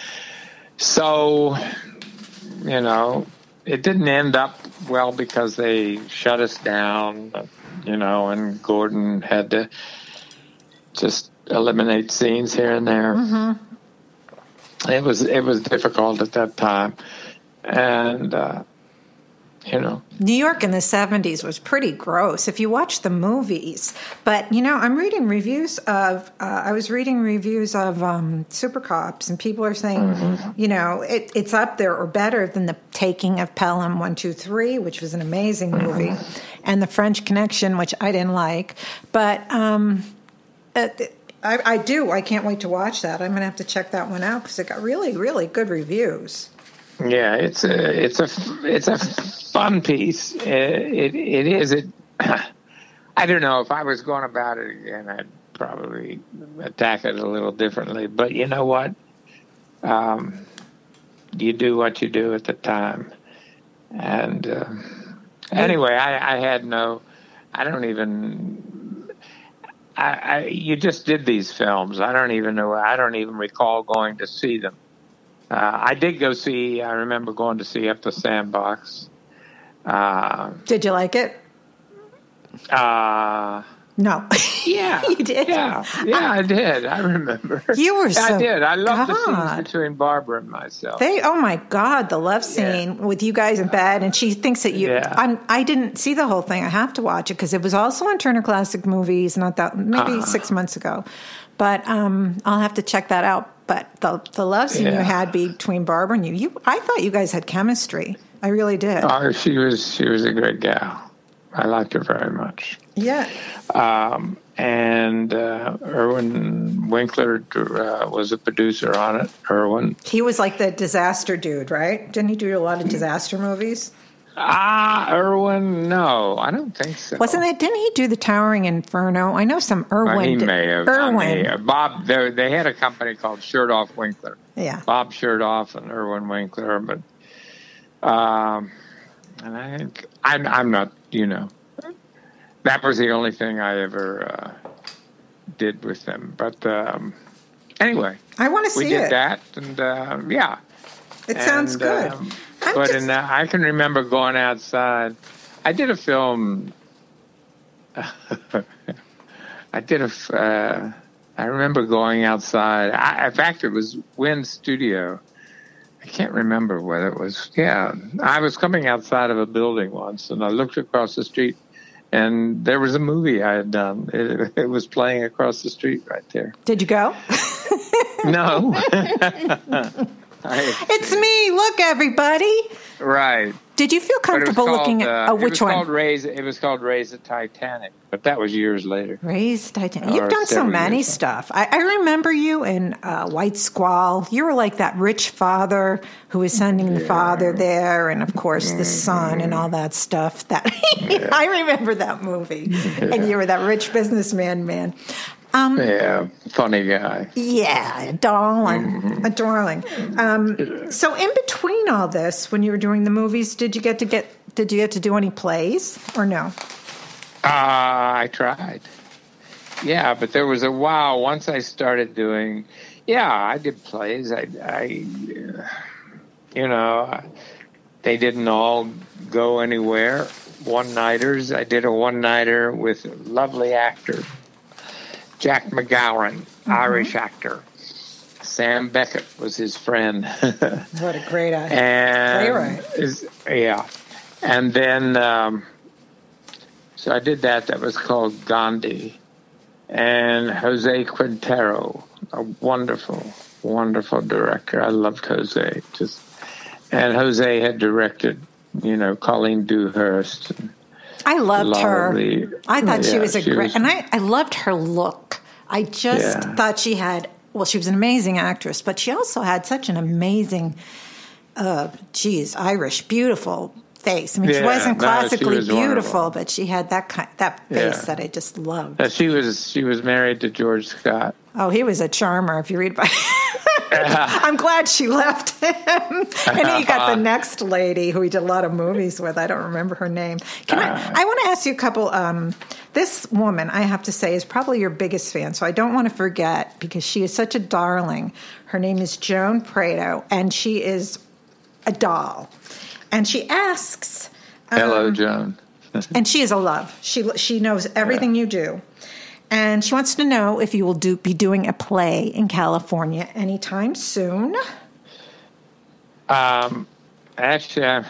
so, you know, it didn't end up well because they shut us down, you know, and Gordon had to just eliminate scenes here and there. Mm-hmm. It was, it was difficult at that time. And, uh, You know, New York in the seventies was pretty gross if you watch the movies. But, you know, I'm reading reviews of, uh, I was reading reviews of um, Super Cops, and people are saying, mm-hmm. you know, it, it's up there or better than The Taking of Pelham one two three, which was an amazing movie, mm-hmm. and The French Connection, which I didn't like. But um, it, I, I do. I can't wait to watch that. I'm going to have to check that one out because it got really, really good reviews. Yeah, it's a it's a it's a fun piece. It it, it is. It. I don't know if I was going about it again, I'd probably attack it a little differently. But you know what? Um, you do what you do at the time. And uh, anyway, I, I had no. I don't even. I, I you just did these films. I don't even know. I don't even recall going to see them. Uh, I did go see, I remember going to see Up the Sandbox. Uh, did you like it? Uh, no. Yeah. You did? Yeah, yeah, I, I did. I remember. You were so I did. I loved God. the scenes between Barbara and myself. They, oh my God, the love scene yeah. with you guys in bed, and she thinks that you, yeah. I'm, I didn't see the whole thing. I have to watch it because it was also on Turner Classic Movies, not that, maybe uh, six months ago. But um, I'll have to check that out. But the the love scene yeah. you had between Barbara and you, you, I thought you guys had chemistry. I really did. Oh, she was she was a great gal. I liked her very much. Yeah. Um, and uh, Irwin Winkler uh, was a producer on it. Irwin. He was like the disaster dude, right? Didn't he do a lot of disaster movies? Ah, Irwin, no, I don't think so. Wasn't it? Didn't he do The Towering Inferno? I know some Irwin. Well, he did. may have. Irwin. I mean, Bob, they, they had a company called Scherdoff Winkler. Yeah. Bob Scherdoff and Irwin Winkler, but um, and I think I'm, I'm not. You know, that was the only thing I ever uh, did with them. But um, anyway, I want to see it. We did it. that, and uh, yeah, it sounds and, good. Um, But just... in that, I can remember going outside. I did a film. I did a. Uh, I remember going outside. I, in fact, it was Wynn's studio. I can't remember whether it was. Yeah, I was coming outside of a building once, and I looked across the street, and there was a movie I had done. It, it was playing across the street right there. Did you go? No. It's me. Look, everybody. Right. Did you feel comfortable called, looking at uh, oh, which it was one? Called Raise, it was called Raise the Titanic, but that was years later. Raise the Titanic. You've Or done so several many years stuff. I, I remember you in uh, White Squall. You were like that rich father who was sending the Yeah. father there, and of course the son and all that stuff. That Yeah. I remember that movie. And you were that rich businessman man. Um, Yeah, funny guy. Yeah, a darling, Mm-hmm. a darling. Um, so, in between all this, when you were doing the movies, did you get to get did you get to do any plays or no? Uh, I tried. Yeah, but there was a while once I started doing. Yeah, I did plays. I, I uh, you know, they didn't all go anywhere. One nighters. I did a one nighter with a lovely actor, Jack McGowan, mm-hmm. Irish actor. Sam Beckett was his friend. What a great actor. And playwright. Is, yeah. And then, um, so I did that. That was called Gandhi. And Jose Quintero, a wonderful, wonderful director. I loved Jose. Just, and Jose had directed, you know, Colleen Dewhurst. And I loved her. Lee. I thought yeah, she was a she great, was, and I, I loved her look. I just Yeah. thought she had, well, she was an amazing actress, but she also had such an amazing, uh, geez, Irish, beautiful face. I mean, she Yeah, wasn't no, she classically was beautiful, wonderful. but she had that kind, that face Yeah. that I just loved. Uh, she was she was married to George Scott. Oh, he was a charmer. If you read about, I'm glad she left him. And he got the next lady who he did a lot of movies with. I don't remember her name. Can I? I want to ask you a couple. Um, this woman, I have to say, is probably your biggest fan, so I don't want to forget because she is such a darling. Her name is Joan Prado, and she is a doll. And she asks. Um, Hello, Joan. and she is a love. She she knows everything Yeah. you do. And she wants to know if you will do be doing a play in California anytime soon. Um, actually, I,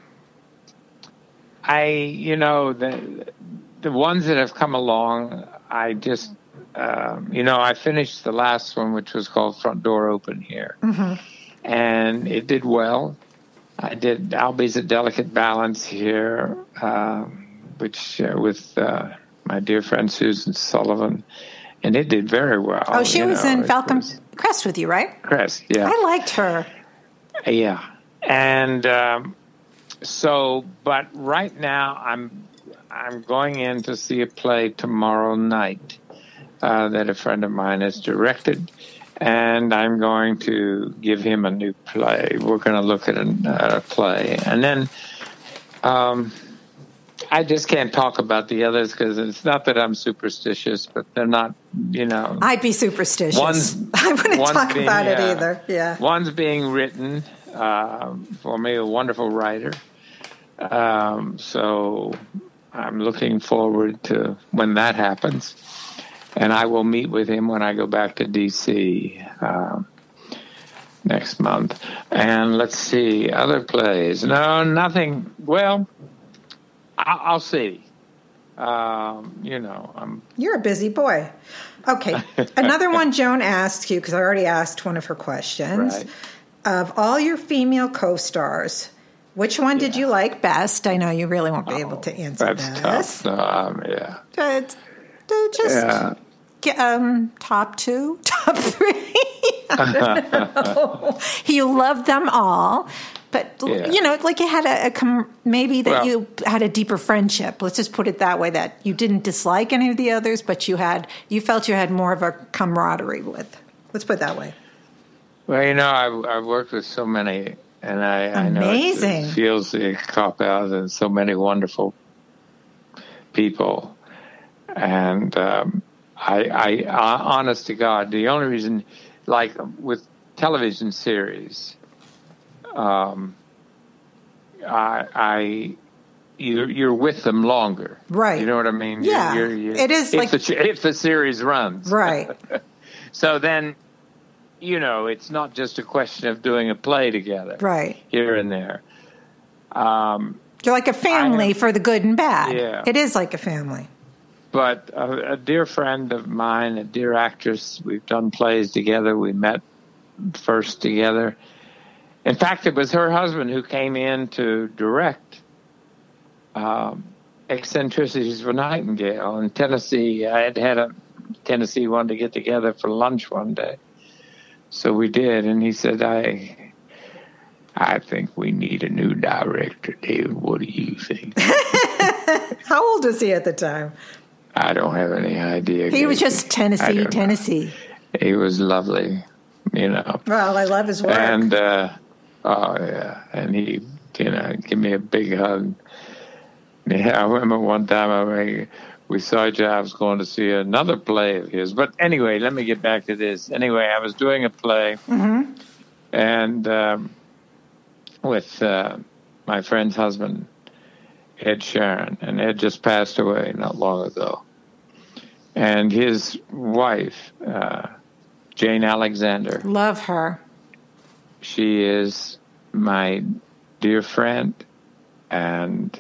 I, you know, the the ones that have come along, I just, um, you know, I finished the last one, which was called Front Door Open here, Mm-hmm. and it did well. I did Albie's A Delicate Balance here, um, which uh, with uh, my dear friend Susan Sullivan, and it did very well. Oh, she you was know, in it Falcon was- Crest with you, right? Crest, yeah. I liked her. Yeah. And um, so, but right now I'm I'm going in to see a play tomorrow night uh, that a friend of mine has directed, and I'm going to give him a new play. We're going to look at a, a play, and then um, I just can't talk about the others because it's not that I'm superstitious, but they're not, you know. I'd be superstitious. One's- I wouldn't one's talk being, about it uh, either. Yeah. One's being written uh, for me, a wonderful writer. Um, so I'm looking forward to when that happens. And I will meet with him when I go back to D C um, next month. And let's see, other plays. No, nothing. Well, I- I'll see. Um, you know, I'm. You're a busy boy. Okay. Another one Joan asked you, because I already asked one of her questions. Right. Of all your female co-stars, which one did you like best? I know you really won't be able to answer That's this. tough. No, um, yeah. But, uh, just Yeah. get, um, top two, top three. I don't know. You loved them all, but Yeah. you know, like you had a, a com- maybe that Well- you had a deeper friendship. Let's just put it that way. That you didn't dislike any of the others, but you had you felt you had more of a camaraderie with. Let's put it that way. Well, you know, I've, I've worked with so many, and I, I know it, Amazing. it feels like a cop out, and so many wonderful people. And um, I, I, I, honest to God, the only reason, like with television series, um, I, I you're, you're with them longer, Right. You know what I mean? Yeah. You're, you're, you're, It is if like- the, if the series runs, Right. So then, you know, it's not just a question of doing a play together, right, here and there. Um, You're like a family am, for the good and bad. Yeah. It is like a family. But a, a dear friend of mine, a dear actress, we've done plays together. We met first together. In fact, it was her husband who came in to direct um, Eccentricities for Nightingale in Tennessee. I had had a Tennessee wanted to get together for lunch one day. So we did, and he said, I I think we need a new director, David. What do you think? How old was he at the time? I don't have any idea. He was just Tennessee, Tennessee. Know. He was lovely, you know. Well, I love his work. And, uh, oh, yeah, and he, you know, give me a big hug. Yeah, I remember one time I we saw each other. I was going to see another play of his. But anyway, let me get back to this. Anyway, I was doing a play, mm-hmm. and um, with uh, my friend's husband, Ed Sheeran, and Ed just passed away not long ago. And his wife, uh, Jane Alexander. Love her. She is my dear friend, and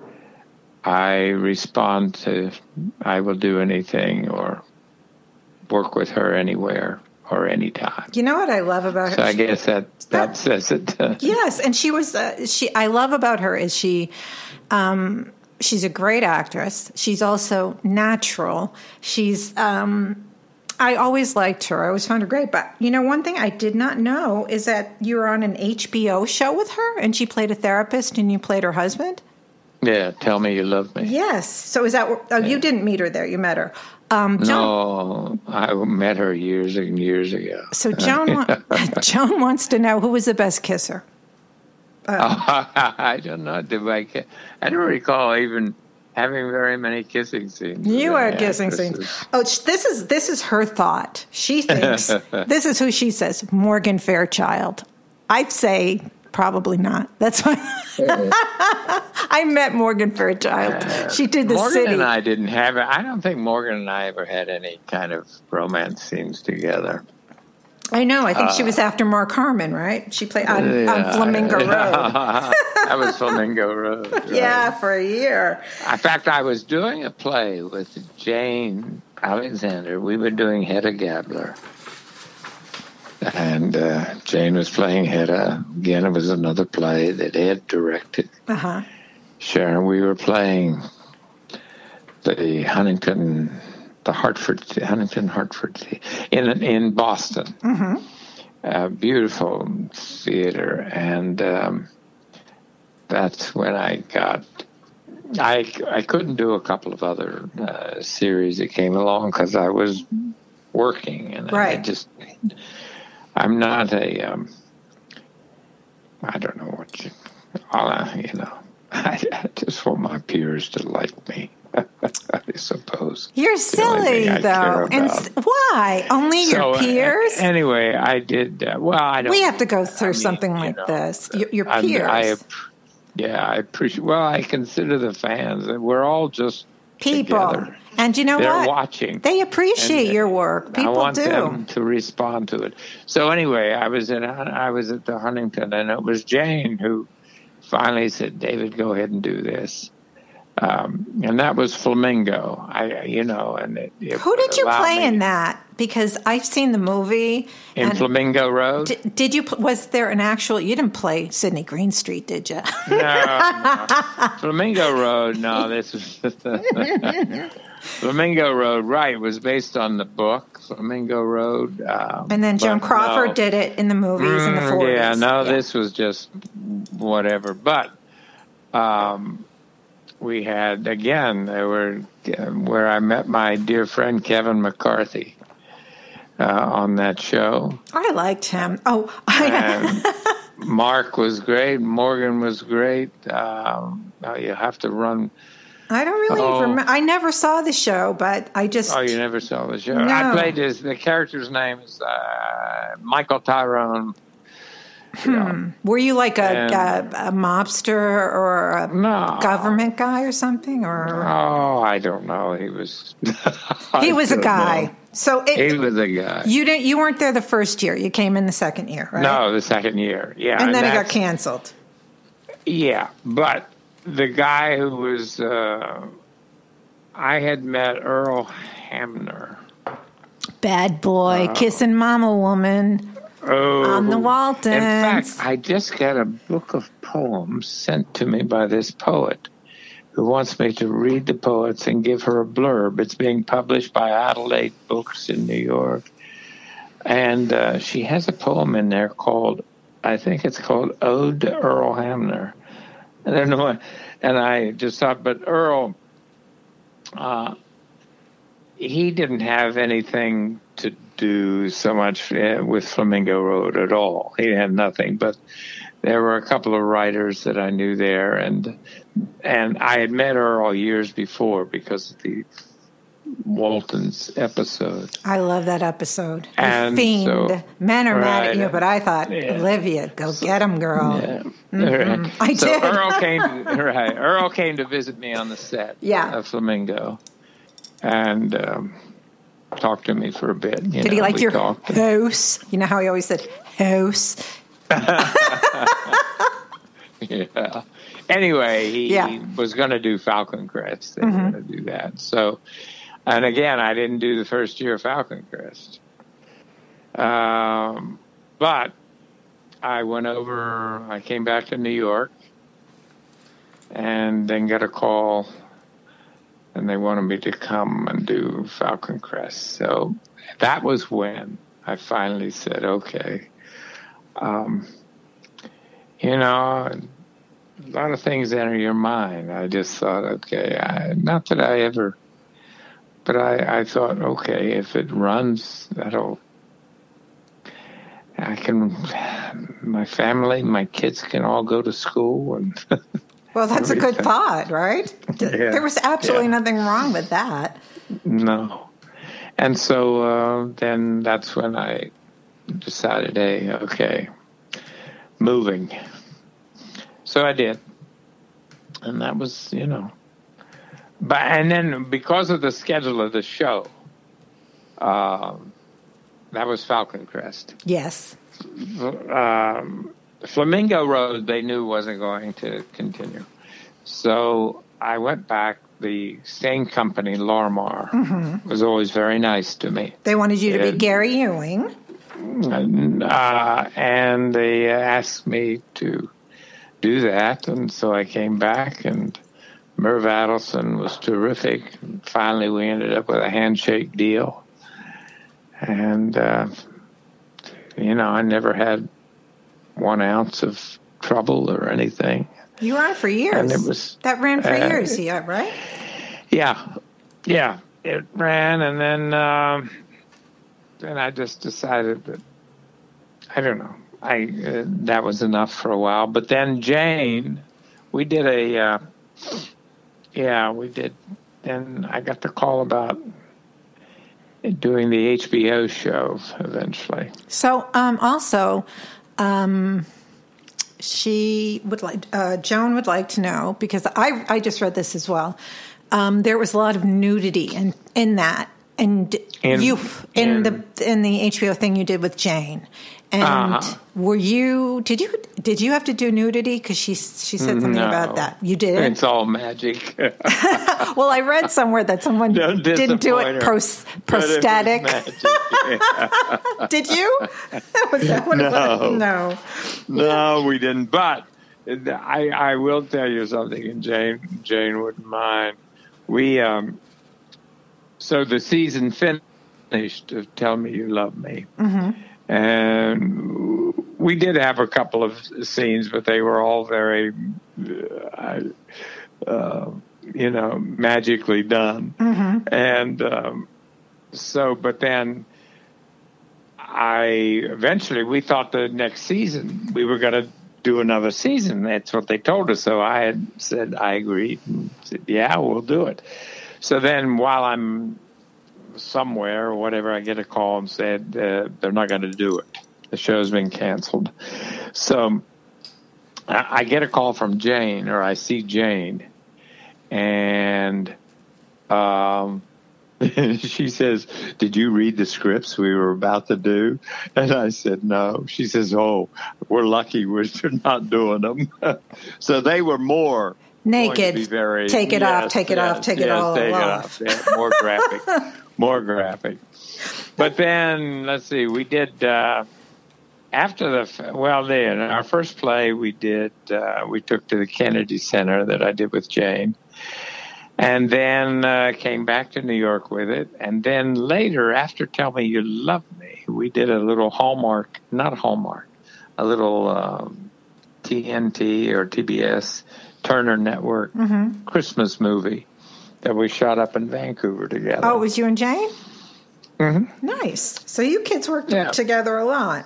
I respond to, I will do anything or work with her anywhere or anytime. You know what I love about her? So I guess that, that says it. Yes, and she was, uh, she. I love about her is she, um, she's a great actress. She's also natural. She's, um, I always liked her. I always found her great. But, you know, one thing I did not know is that you were on an H B O show with her, and she played a therapist, and you played her husband? Yeah, Tell Me You Love Me. Yes. So is that, oh, yeah. You didn't meet her there. You met her. Um, Joan, no, I met her years and years ago. So Joan, Joan wants to know who was the best kisser. Uh, oh, I don't know. Did I, I don't recall even having very many kissing scenes. You are kissing scenes. Oh, this is this is her thought. She thinks this is who she says. Morgan Fairchild. I'd say probably not. That's why I met Morgan Fairchild. She did the Morgan city. and I didn't have it. I don't think Morgan and I ever had any kind of romance scenes together. I know. I think uh, she was after Mark Harmon, right? She played on, yeah, on Flamingo Road. That was Flamingo Road. Right? Yeah, for a year. In fact, I was doing a play with Jane Alexander. We were doing Hedda Gabler. And uh, Jane was playing Hedda. Again, it was another play that Ed directed. Uh-huh. Sharon, we were playing the Huntington... the Hartford, Huntington Hartford, in in Boston. Mm-hmm. A beautiful theater, and um, that's when I got. I I couldn't do a couple of other uh, series that came along because I was working, and right. I just. I'm not a. Um, I don't know what you. Uh, you know, I, I just want my peers to like me. I suppose. You're silly, though. And why? Only so, your peers? Uh, anyway, I did. Uh, well, I don't. We have to go through I mean, something like know, this. Your, your I, peers. I, yeah, I appreciate. Well, I consider the fans. We're all just people. Together. And you know They're what? They're watching. They appreciate and, your work. People I want do. them to respond to it. So anyway, I was in. I was at the Huntington, and it was Jane who finally said, "David, go ahead and do this." Um, and that was Flamingo. I, you know, and it, it who did you play me. in that? Because I've seen the movie. In Flamingo Road. Did, did you? Was there an actual? You didn't play Sydney Greenstreet, did you? No, no. Flamingo Road. No, this was Flamingo Road. Right, was based on the book Flamingo Road. Um, and then Joan Crawford no. did it in the movies mm, in the forties. Yeah, no, yeah. This was just whatever. But. Um, We had, again, there were where I met my dear friend Kevin McCarthy uh, on that show. I liked him. Oh, and Mark was great. Morgan was great. Um, you have to run. I don't really oh. remember. I never saw the show, but I just. Oh, you never saw the show? No. I played his. The character's name is uh, Michael Tyrone. Hmm. Yeah. Were you like a, a, a mobster or a no. government guy or something? Or oh, I don't know. He was. he was a guy. Know. So it, he was a guy. You didn't. You weren't there the first year. You came in the second year, right? No, the second year. Yeah, and then and it got canceled. Yeah, but the guy who was, uh, I had met Earl Hamner. Bad boy, uh, kissing mama woman oh, on the Waltons. In fact, I just got a book of poems sent to me by this poet who wants me to read the poets and give her a blurb. It's being published by Adelaide Books in New York. And uh, she has a poem in there called, I think it's called Ode to Earl Hamner. I don't know. And I just thought, but Earl, uh, he didn't have anything to do so much with Flamingo Road at all. He had nothing, but there were a couple of writers that I knew there, and and I had met Earl years before because of the Waltons episode. I love that episode. And you fiend. So, Men are right, mad at you, but I thought, yeah. Olivia, go so, get him, girl. Yeah. Mm-hmm. Right. I so did. Earl came. To, right. Earl came to visit me on the set yeah. of Flamingo, and um, talked to me for a bit. You did know, he like your talked. house? You know how he always said house. Yeah. Anyway, he, yeah. he was going to do Falcon Crest. They mm-hmm. were going to do that. So, and again, I didn't do the first year of Falcon Crest. Um, but I went over, I came back to New York and then got a call, and they wanted me to come and do Falcon Crest. So that was when I finally said, okay. Um, you know, a lot of things enter your mind. I just thought, okay, I, not that I ever, but I, I thought, okay, if it runs, that'll, I can, my family, my kids can all go to school. And well, that's everything. A good thought, right? Yeah, there was absolutely yeah. nothing wrong with that. No. And so uh, then that's when I decided, hey, okay, moving. So I did. And that was, you know. But and then because of the schedule of the show, um, that was Falcon Crest. Yes. Um, Flamingo Road, they knew wasn't going to continue. So I went back. The same company, Lorimar, mm-hmm. was always very nice to me. They wanted you to it, be Gary Ewing. Uh, and they asked me to do that. And so I came back, and Merv Adelson was terrific. And finally, we ended up with a handshake deal. And, uh, you know, I never had one ounce of trouble or anything. You were on for years. And it was, that ran for uh, years, yeah, right? Yeah. Yeah. It ran, and then um, then I just decided that, I don't know, I uh, that was enough for a while. But then Jane, we did a, uh, yeah, we did, then I got the call about doing the H B O show eventually. So um, also... Um, She would like, uh, Joan would like to know, because I, I just read this as well. Um, there was a lot of nudity in, in that, and in, you in, in the in the H B O thing you did with Jane. And uh-huh. were you? Did you? Did you have to do nudity? Because she she said something no, about that. You did. It's all magic. Well, I read somewhere that someone didn't do it pros, prosthetic. Yeah. Did you? Was that what no. it was? No. No, we didn't. But I I will tell you something, and Jane Jane wouldn't mind. We um. So the season finished of Tell Me You Love Me. Mm-hmm. And we did have a couple of scenes, but they were all very, uh, uh, you know, magically done. Mm-hmm. And um, so, but then I eventually, we thought the next season we were going to do another season. That's what they told us. So I had said, I agreed and said, yeah, we'll do it. So then while I'm somewhere or whatever, I get a call and said uh, they're not going to do it. The show's been canceled. So I, I get a call from Jane, or I see Jane, and um, she says, "Did you read the scripts we were about to do?" And I said, "No." She says, "Oh, we're lucky we're not doing them." So they were more naked. Be very, take it yes, off, take it yes, off, take yes, it all take off. It off. Yeah, more graphic, more graphic. But then, let's see, we did, uh, after the, well, then, our first play we did, uh, we took to the Kennedy Center that I did with Jane. And then uh, came back to New York with it. And then later, after Tell Me You Love Me, we did a little Hallmark, not Hallmark, a little um, T N T or T B S Turner Network mm-hmm. Christmas movie that we shot up in Vancouver together. Oh, it was you and Jane? Mm-hmm. Nice. So you kids worked yeah. together a lot.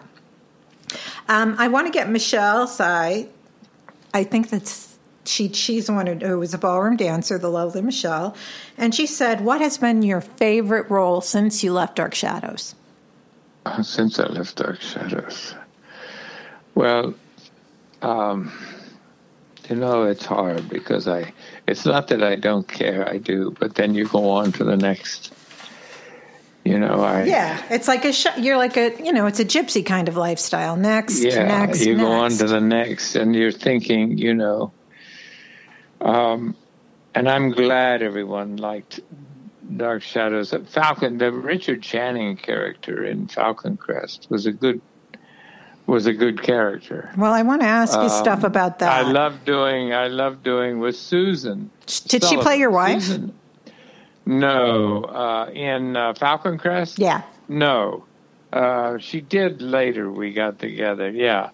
Um, I want to get Michelle Sy. I think that's she. She's the one who, who was a ballroom dancer, the lovely Michelle. And she said, what has been your favorite role since you left Dark Shadows? Uh, since I left Dark Shadows? Well, um, you know, it's hard because I, it's not that I don't care, I do, but then you go on to the next. You know, I... Yeah, it's like a... Sh- you're like a... You know, it's a gypsy kind of lifestyle. Next, yeah, next, you next. go on to the next, and you're thinking, you know... Um, and I'm glad everyone liked Dark Shadows. Falcon, the Richard Channing character in Falcon Crest was a good... was a good character. Well, I want to ask you um, stuff about that. I love doing... I love doing with Susan. Did Sullivan. She play your wife? Susan, No, uh, in uh, Falcon Crest? Yeah. No. Uh, she did later, we got together, yeah.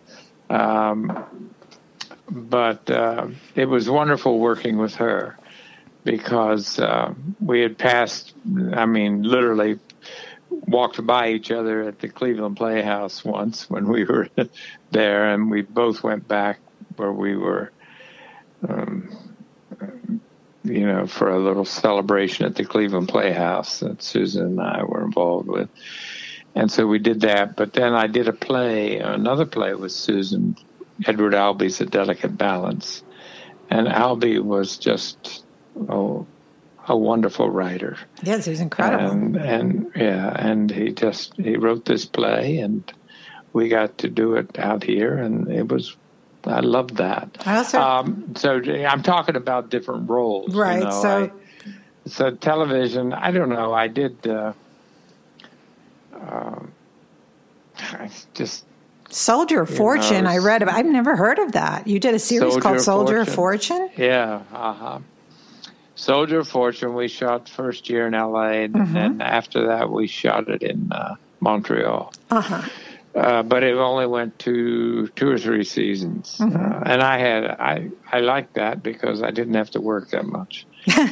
Um, but uh, it was wonderful working with her because uh, we had passed, I mean, literally walked by each other at the Cleveland Playhouse once when we were there, and we both went back where we were... Um, you know, for a little celebration at the Cleveland Playhouse that Susan and I were involved with. And so we did that. But then I did a play, another play with Susan, Edward Albee's A Delicate Balance. And Albee was just oh, a wonderful writer. Yes, he was incredible. And, and, yeah, and he just, he wrote this play, and we got to do it out here, and it was I love that. I also, um, so I'm talking about different roles. Right. You know, so, I, so television, I don't know. I did uh, uh, I just... Soldier of Fortune, know, I read about. I've never heard of that. You did a series Soldier called Soldier of Fortune? Fortune? Yeah. Uh-huh. Soldier of Fortune, we shot first year in L A, and mm-hmm. then after that we shot it in uh, Montreal. Uh-huh. Uh, but it only went to two or three seasons, mm-hmm. uh, and I had I I liked that because I didn't have to work that much.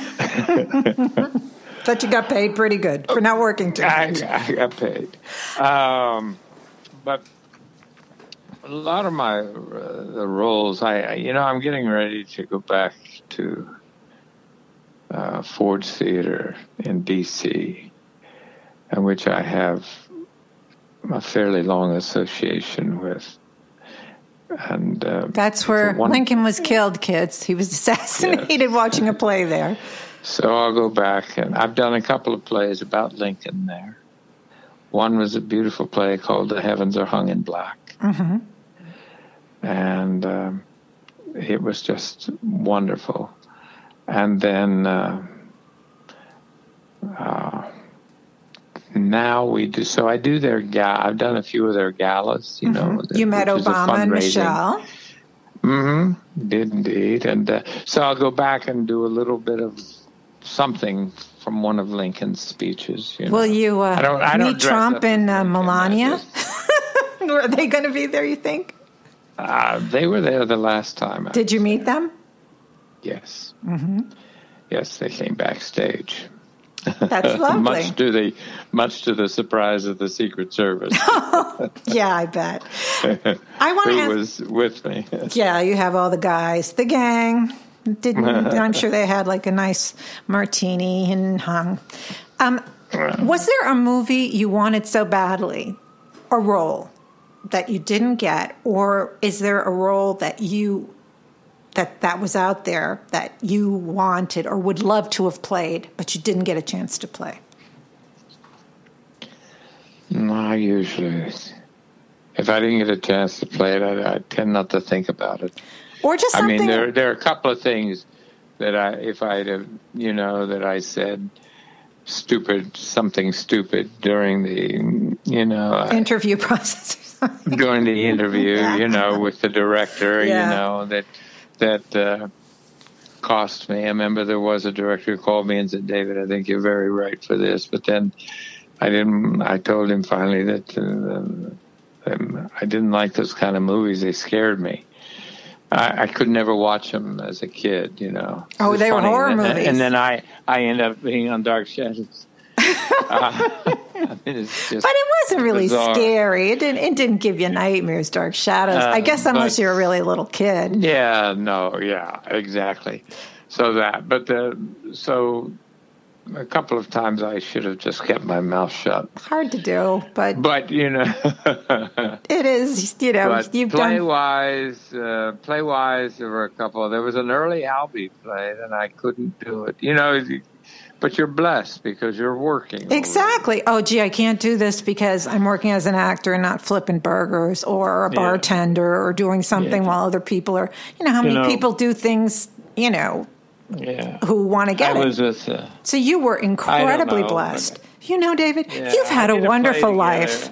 But you got paid pretty good for not working too much. I, I got paid, um, but a lot of my uh, the roles, I you know I'm getting ready to go back to uh, Ford's Theater in D C, in which I have a fairly long association with. And uh, that's where one, Lincoln was killed, kids. He was assassinated yes. watching a play there. So I'll go back, and I've done a couple of plays about Lincoln there. One was a beautiful play called The Heavens Are Hung in Black. Mm-hmm. And um, it was just wonderful. And then uh, uh, now we do, so I do their, ga- I've done a few of their galas, you mm-hmm. know. You met Obama and Michelle. Mm-hmm, did indeed. And uh, so I'll go back and do a little bit of something from one of Lincoln's speeches. You know. Will you uh, I don't, I don't meet Trump and uh, Melania? Are they going to be there, you think? Uh, they were there the last time. I Did you meet there. them? Yes. Mm-hmm. Yes, they came backstage. That's lovely. much to the much to the surprise of the Secret Service. Yeah, I bet. I want to Who ask, was with me? Yeah, you have all the guys, the gang. Didn't I'm sure they had like a nice martini and hung. Um, was there a movie you wanted so badly, a role that you didn't get, or is there a role that you that that was out there that you wanted or would love to have played, but you didn't get a chance to play? No, usually, if I didn't get a chance to play it, I, I tend not to think about it. Or just something. I mean, there there are a couple of things that I, if I'd have, you know, that I said stupid, something stupid during the, you know, interview process. during the interview, yeah. you know, with the director, yeah. you know, that that uh, cost me. I remember there was a director who called me and said, "David, I think you're very right for this," but then I didn't. I told him finally that uh, um, I didn't like those kind of movies. They scared me. I, I could never watch them as a kid, you know. Oh, they funny. were horror and then, movies. And then I, I end up being on Dark Shadows. uh, I mean, it's just but it wasn't really bizarre. Scary. It didn't. It didn't give you nightmares. Dark Shadows. Uh, I guess unless but, you're a really little kid. Yeah. No. Yeah. Exactly. So that. But the so. A couple of times I should have just kept my mouth shut. Hard to do, but but you know, it is. You know, but you've play done wise, uh, play wise. There were a couple. There was an early Albee play, and I couldn't do it. You know, but you're blessed because you're working. Exactly. Already. Oh, gee, I can't do this because I'm working as an actor and not flipping burgers or a bartender yeah. or doing something yeah. while other people are. You know how many you know, people do things. You know. Yeah. Who want to get I it. Was with, uh, so you were incredibly know, blessed. You know, David, yeah, you've had a wonderful life.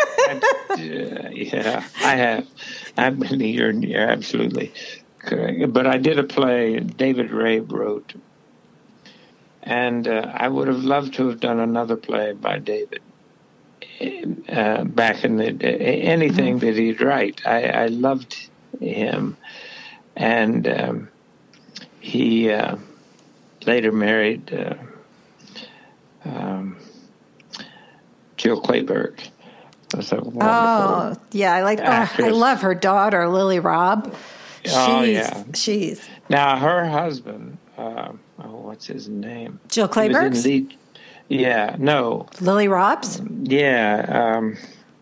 I, yeah, I have. I've been here, you're absolutely correct. But I did a play David Ray wrote, and uh, I would have loved to have done another play by David. Uh, back in the anything mm-hmm. that he'd write, I, I loved him, and. Um, He uh, later married uh, um, Jill Clayburgh. Was a wonderful oh, yeah, I like. Oh, I love her daughter, Lily Robb. She's, oh, yeah. She's now her husband. Uh, oh, what's his name? Jill Clayburgh. Lead, yeah, no. Lily Robb's. Yeah. Um,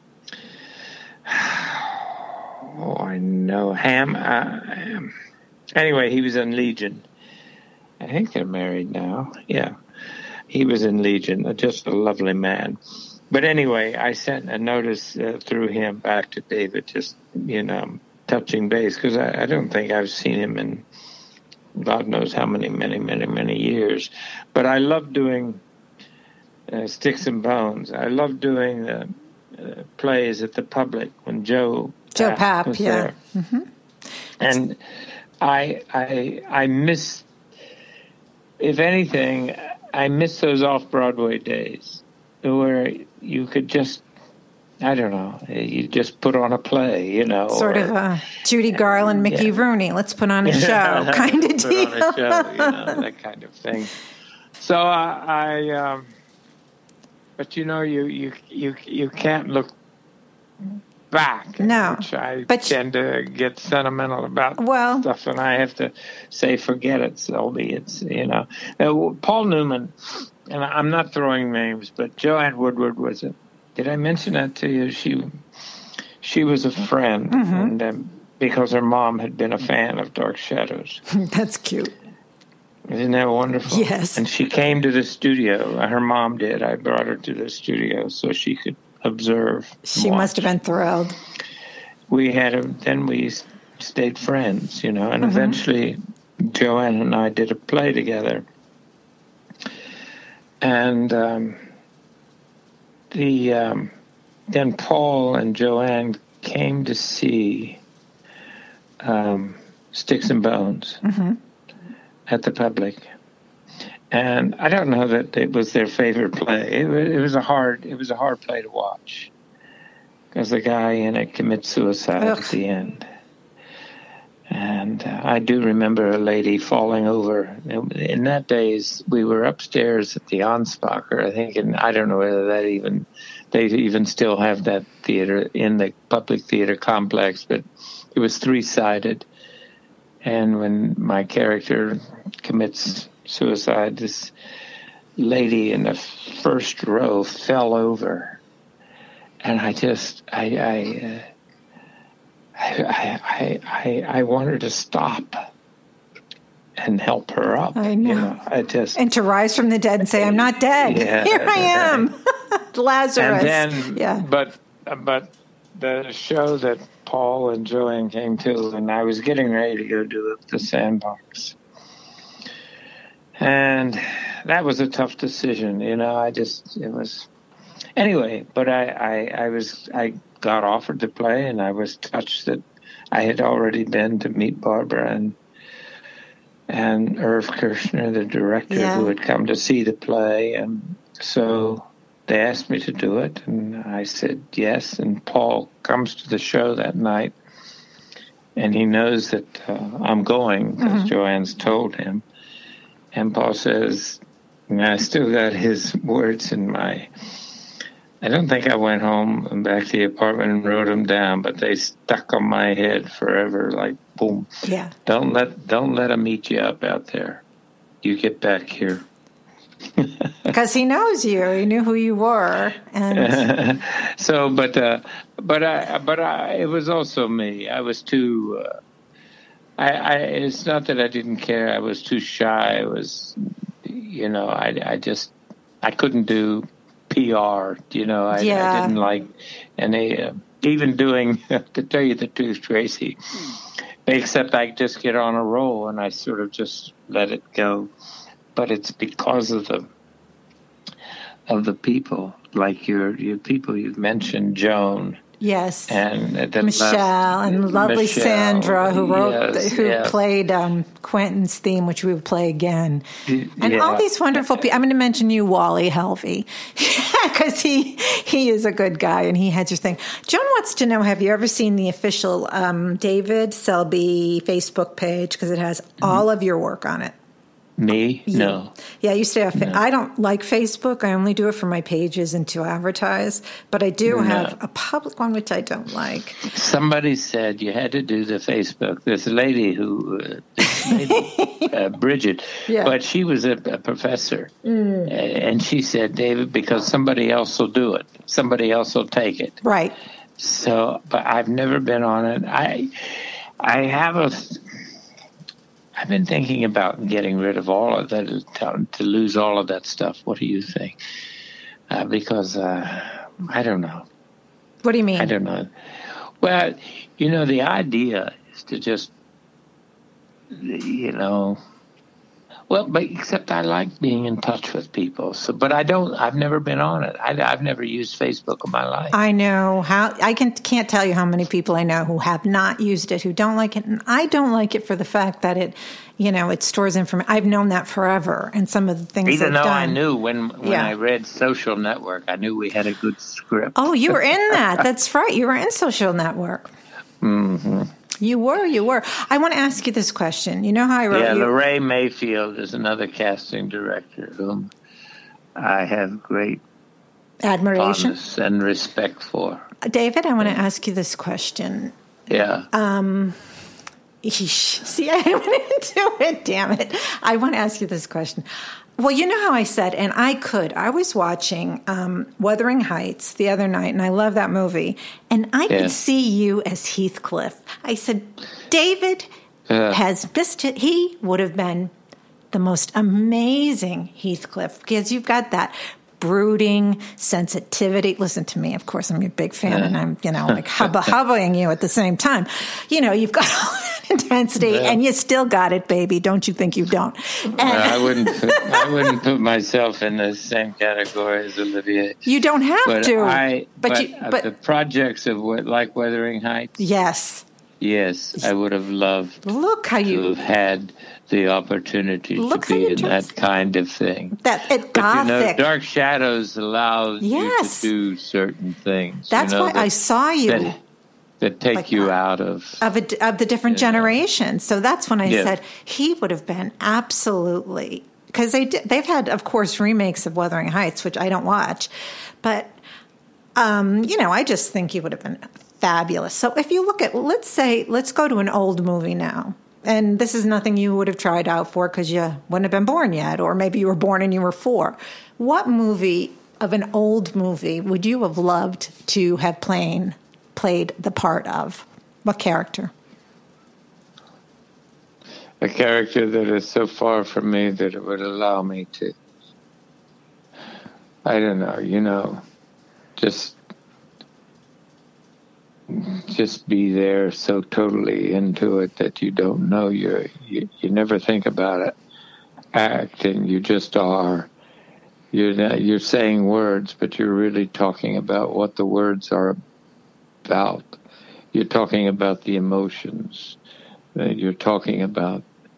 oh, I know Ham. Uh, Anyway, he was in Legion. I think they're married now. Yeah. He was in Legion, just a lovely man. But anyway, I sent a notice uh, through him back to David, just, you know, touching base, because I, I don't think I've seen him in God knows how many, many, many, many years. But I love doing uh, Sticks and Bones. I love doing uh, uh, plays at the Public when Joe Joe Papp, Papp was yeah. there. Mm-hmm. And I, I, I miss, if anything, I miss those off-Broadway days where you could just, I don't know, you just put on a play, you know. Sort or, of a Judy Garland, Mickey yeah. Rooney, let's put on a show kind of deal. Put on a show, you know, that kind of thing. So I, I um, but you know, you, you, you, you can't look back. No, which I but tend to get sentimental about well, stuff, and I have to say, forget it, Selby. It's, you know, uh, Paul Newman, and I'm not throwing names, but Joanne Woodward was a, did I mention that to you? She, she was a friend, mm-hmm. and um, because her mom had been a fan of Dark Shadows. That's cute. Isn't that wonderful? Yes. And she came to the studio. Her mom did. I brought her to the studio so she could observe. She watch. must have been thrilled. We had a, then we stayed friends, you know, and mm-hmm. eventually Joanne and I did a play together. And um, the um, then Paul and Joanne came to see um, Sticks and Bones mm-hmm. at the Public. And I don't know that it was their favorite play. It was, it was a hard. It was a hard play to watch because the guy in it commits suicide Ugh. at the end. And uh, I do remember a lady falling over. In that days, we were upstairs at the Ansbacher, I think, and I don't know whether that even they even still have that theater in the Public Theater complex, but it was three-sided. And when my character commits suicide, this lady in the first row fell over, and I just I I uh, I, I I I wanted to stop and help her up. I know. You know, I just and to rise from the dead and say, "I'm not dead. Yeah, Here I am." Lazarus. And then, yeah. but but the show that Paul and Joanne came to, and I was getting ready to go do the Sandbox, and that was a tough decision. You know, I just it was anyway. But I I, I was I got offered to play, and I was touched that I had already been to meet Barbara and. and Irv Kirchner, the director, yeah. who had come to see the play. And so they asked me to do it, and I said yes. And Paul comes to the show that night, and he knows that uh, I'm going because mm-hmm. Joanne's told him. And Paul says, and I still got his words in my... I don't think I went home and back to the apartment and wrote them down, but they stuck on my head forever, like boom. Yeah. Don't let don't let him eat you up out there. You get back here. Because he knows you. He knew who you were, and so. But uh, but I but I. It was also me. I was too. Uh, I, I. It's not that I didn't care. I was too shy. I was. You know. I. I just. I couldn't do P R, you know, I, yeah. I didn't like any, uh, even doing, to tell you the truth, Tracy, except I just get on a roll and I sort of just let it go. But it's because of the, of the people, like your, your people you've mentioned, Joan. Yes, and uh, Michelle left, and lovely Michelle, Sandra, who wrote, yes, who yes. played um, Quentin's theme, which we would play again, and yeah. all these wonderful people. I'm going to mention you, Wally Helvey, because he he is a good guy and he had your thing. Joan wants to know: have you ever seen the official um, David Selby Facebook page? Because it has mm-hmm. all of your work on it. Me? Yeah. No. Yeah, I used to have. No. I don't like Facebook. I only do it for my pages and to advertise. But I do No. have a public one, which I don't like. Somebody said you had to do the Facebook. This lady who, uh, this lady, uh, Bridget, yeah. but she was a, a professor. Mm. And she said, David, because somebody else will do it. Somebody else will take it. Right. So, but I've never been on it. I, I have a... I've been thinking about getting rid of all of that, to, to lose all of that stuff. What do you think? Uh, because uh, I don't know. What do you mean? I don't know. Well, you know, the idea is to just, you know, well, but except I like being in touch with people. So, but I don't. I've never been on it. I, I've never used Facebook in my life. I know how. I can can't tell you how many people I know who have not used it, who don't like it, and I don't like it for the fact that it, you know, it stores information. I've known that forever, and some of the things. Even I've though done, I knew when when yeah. I read Social Network, I knew we had a good script. Oh, you were in that. That's right. You were in Social Network. Mm-hmm. You were, you were. I want to ask you this question. You know how I wrote Yeah, you? Lorraine Mayfield is another casting director whom I have great admiration fondness and respect for. David, I want to ask you this question. Yeah. Um, eesh. See, I went into it, damn it. I want to ask you this question. Well, you know how I said, and I could. I was watching um, Wuthering Heights the other night, and I love that movie. And I yeah. could see you as Heathcliff. I said, David yeah. has missed it. He would have been the most amazing Heathcliff because you've got that brooding sensitivity. Listen to me. Of course, I'm your big fan, yeah. and I'm, you know, like hubba hubbaing you at the same time. You know, you've got all that intensity, yeah. and you still got it, baby. Don't you think you don't? And well, I wouldn't. Put, I wouldn't put myself in the same category as Olivier. You don't have but to. I, but but, you, uh, but the projects of what, like Wuthering Heights. Yes. Yes, I would have loved. Look how you to have had the opportunity Look to be in just, that kind of thing. That it but, gothic. You know, Dark Shadows allows yes. you to do certain things. That's you know, why that, I saw you. That, that take like you that. out of of, a, of the different you know. generations. So that's when I yeah. said he would have been absolutely, because they did, they've had, of course, remakes of Wuthering Heights, which I don't watch, but um, you know, I just think he would have been fabulous. So if you look at, let's say, let's go to an old movie now. And this is nothing you would have tried out for because you wouldn't have been born yet, or maybe you were born and you were four. What movie of an old movie would you have loved to have played, played the part of? What character? A character that is so far from me that it would allow me to, I don't know, you know, just just be there so totally into it that you don't know you're, you you never think about it. Acting, you just are. You're not, you're saying words, but you're really talking about what the words are about. You're talking about the emotions. You're talking about,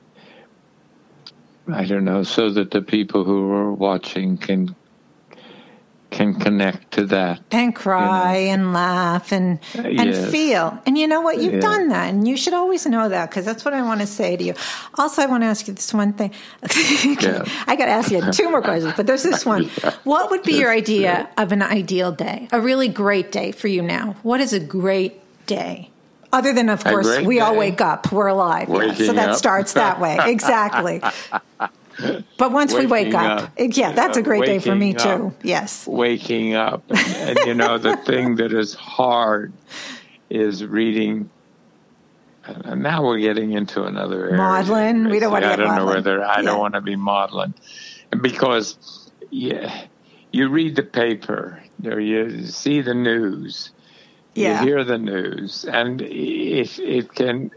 I don't know, so that the people who are watching can can connect to that. And cry, you know, and laugh and and yes. feel. And you know what? You've yeah. done that. And you should always know that, because that's what I want to say to you. Also, I want to ask you this one thing. yeah. I got to ask you two more questions, but there's this one. yeah. What would be your idea of an ideal day? A really great day for you now? What is a great day? Other than, of course, we day. all wake up. We're alive. Yeah. So that up. starts that way. Exactly. But once waking we wake up, up, yeah, that's a great day for me, too. Up, yes. Waking up. And, and, you know, the thing that is hard is reading. And now we're getting into another area. Maudlin. We don't want to I get don't maudlin. know whether I yeah. don't want to be maudlin. Because yeah, you read the paper, or you see the news, yeah. you hear the news, and if it can...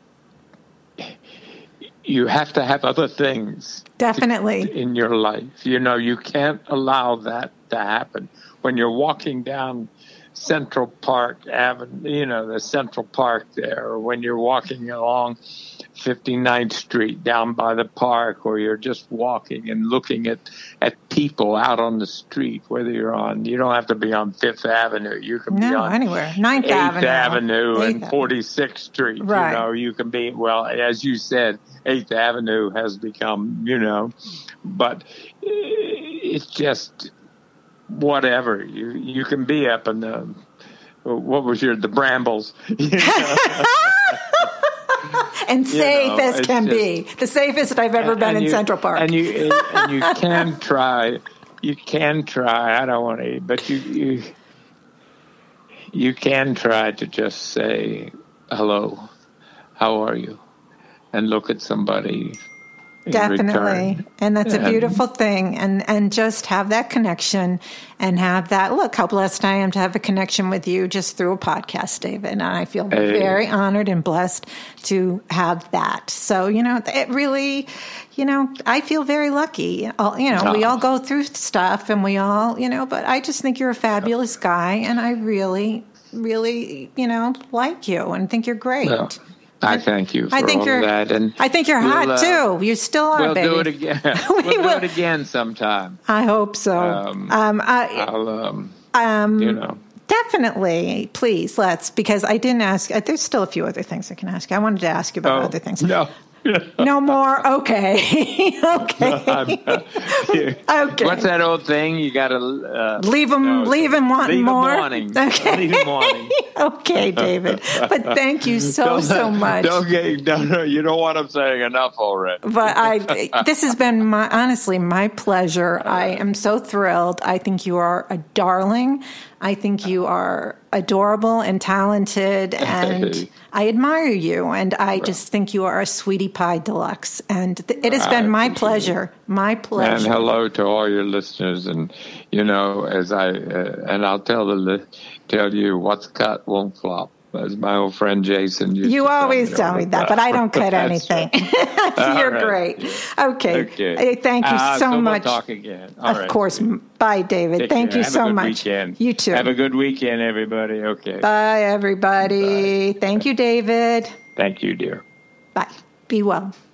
You have to have other things definitely to, in your life. You know, you can't allow that to happen. When you're walking down Central Park Avenue, you know, the Central Park there, or when you're walking along fifty-ninth Street down by the park, or you're just walking and looking at, at people out on the street, whether you're on, you don't have to be on Fifth Avenue. You can no, be on anywhere. Ninth eighth Avenue. Avenue eighth and forty-sixth Street. Right. You know, you can be, well, as you said, eighth Avenue has become, you know, but it's just whatever. You you can be up in the, what was your, the Brambles. You know? And safe you know, as can just, be. The safest I've ever and, been and in you, Central Park. And you and you can try. You can try. I don't want to, but you you you can try to just say hello, how are you, and look at somebody. Definitely. Return. And that's and, a beautiful thing. And and just have that connection and have that, look, how blessed I am to have a connection with you just through a podcast, David. And I feel hey. very honored and blessed to have that. So, you know, it really, you know, I feel very lucky. All, you know, oh. we all go through stuff and we all, you know, but I just think you're a fabulous guy. And I really, really, you know, like you and think you're great. Well. I thank you for I think all you're, of that. And I think you're we'll, hot, uh, too. You still are, we'll baby. We'll do it again. we we'll will. do it again sometime. I hope so. Um, um, I, I'll, um, um, you know. Definitely. Please, let's, because I didn't ask. Uh, there's still a few other things I can ask. I wanted to ask you about oh, other things. No. No more? Okay. Okay. No, okay. What's that old thing? You got to uh, leave them, no, leave them wanting leave more. Them wanting. Okay. Leave them wanting. Okay, David. But thank you so don't, so much. Don't get, don't, you don't want them saying enough already. But I, this has been my honestly my pleasure. I am so thrilled. I think you are a darling. I think you are adorable and talented, and I admire you, and I just think you are a sweetie pie deluxe. And th- it has been my pleasure, my pleasure. And hello to all your listeners, and you know, as I uh, and I'll tell the li- tell you, what's cut won't flop. As my old friend Jason used you to always tell me, tell me that, but I don't cut anything. You're right. great. Okay. okay. Thank you uh, so, so much. We'll talk again. All of right. course. Bye, David. Take Thank care. you Have so a good much. Weekend. You too. Have a good weekend, everybody. Okay. Bye, everybody. Bye. Thank you, David. Thank you, dear. Bye. Be well.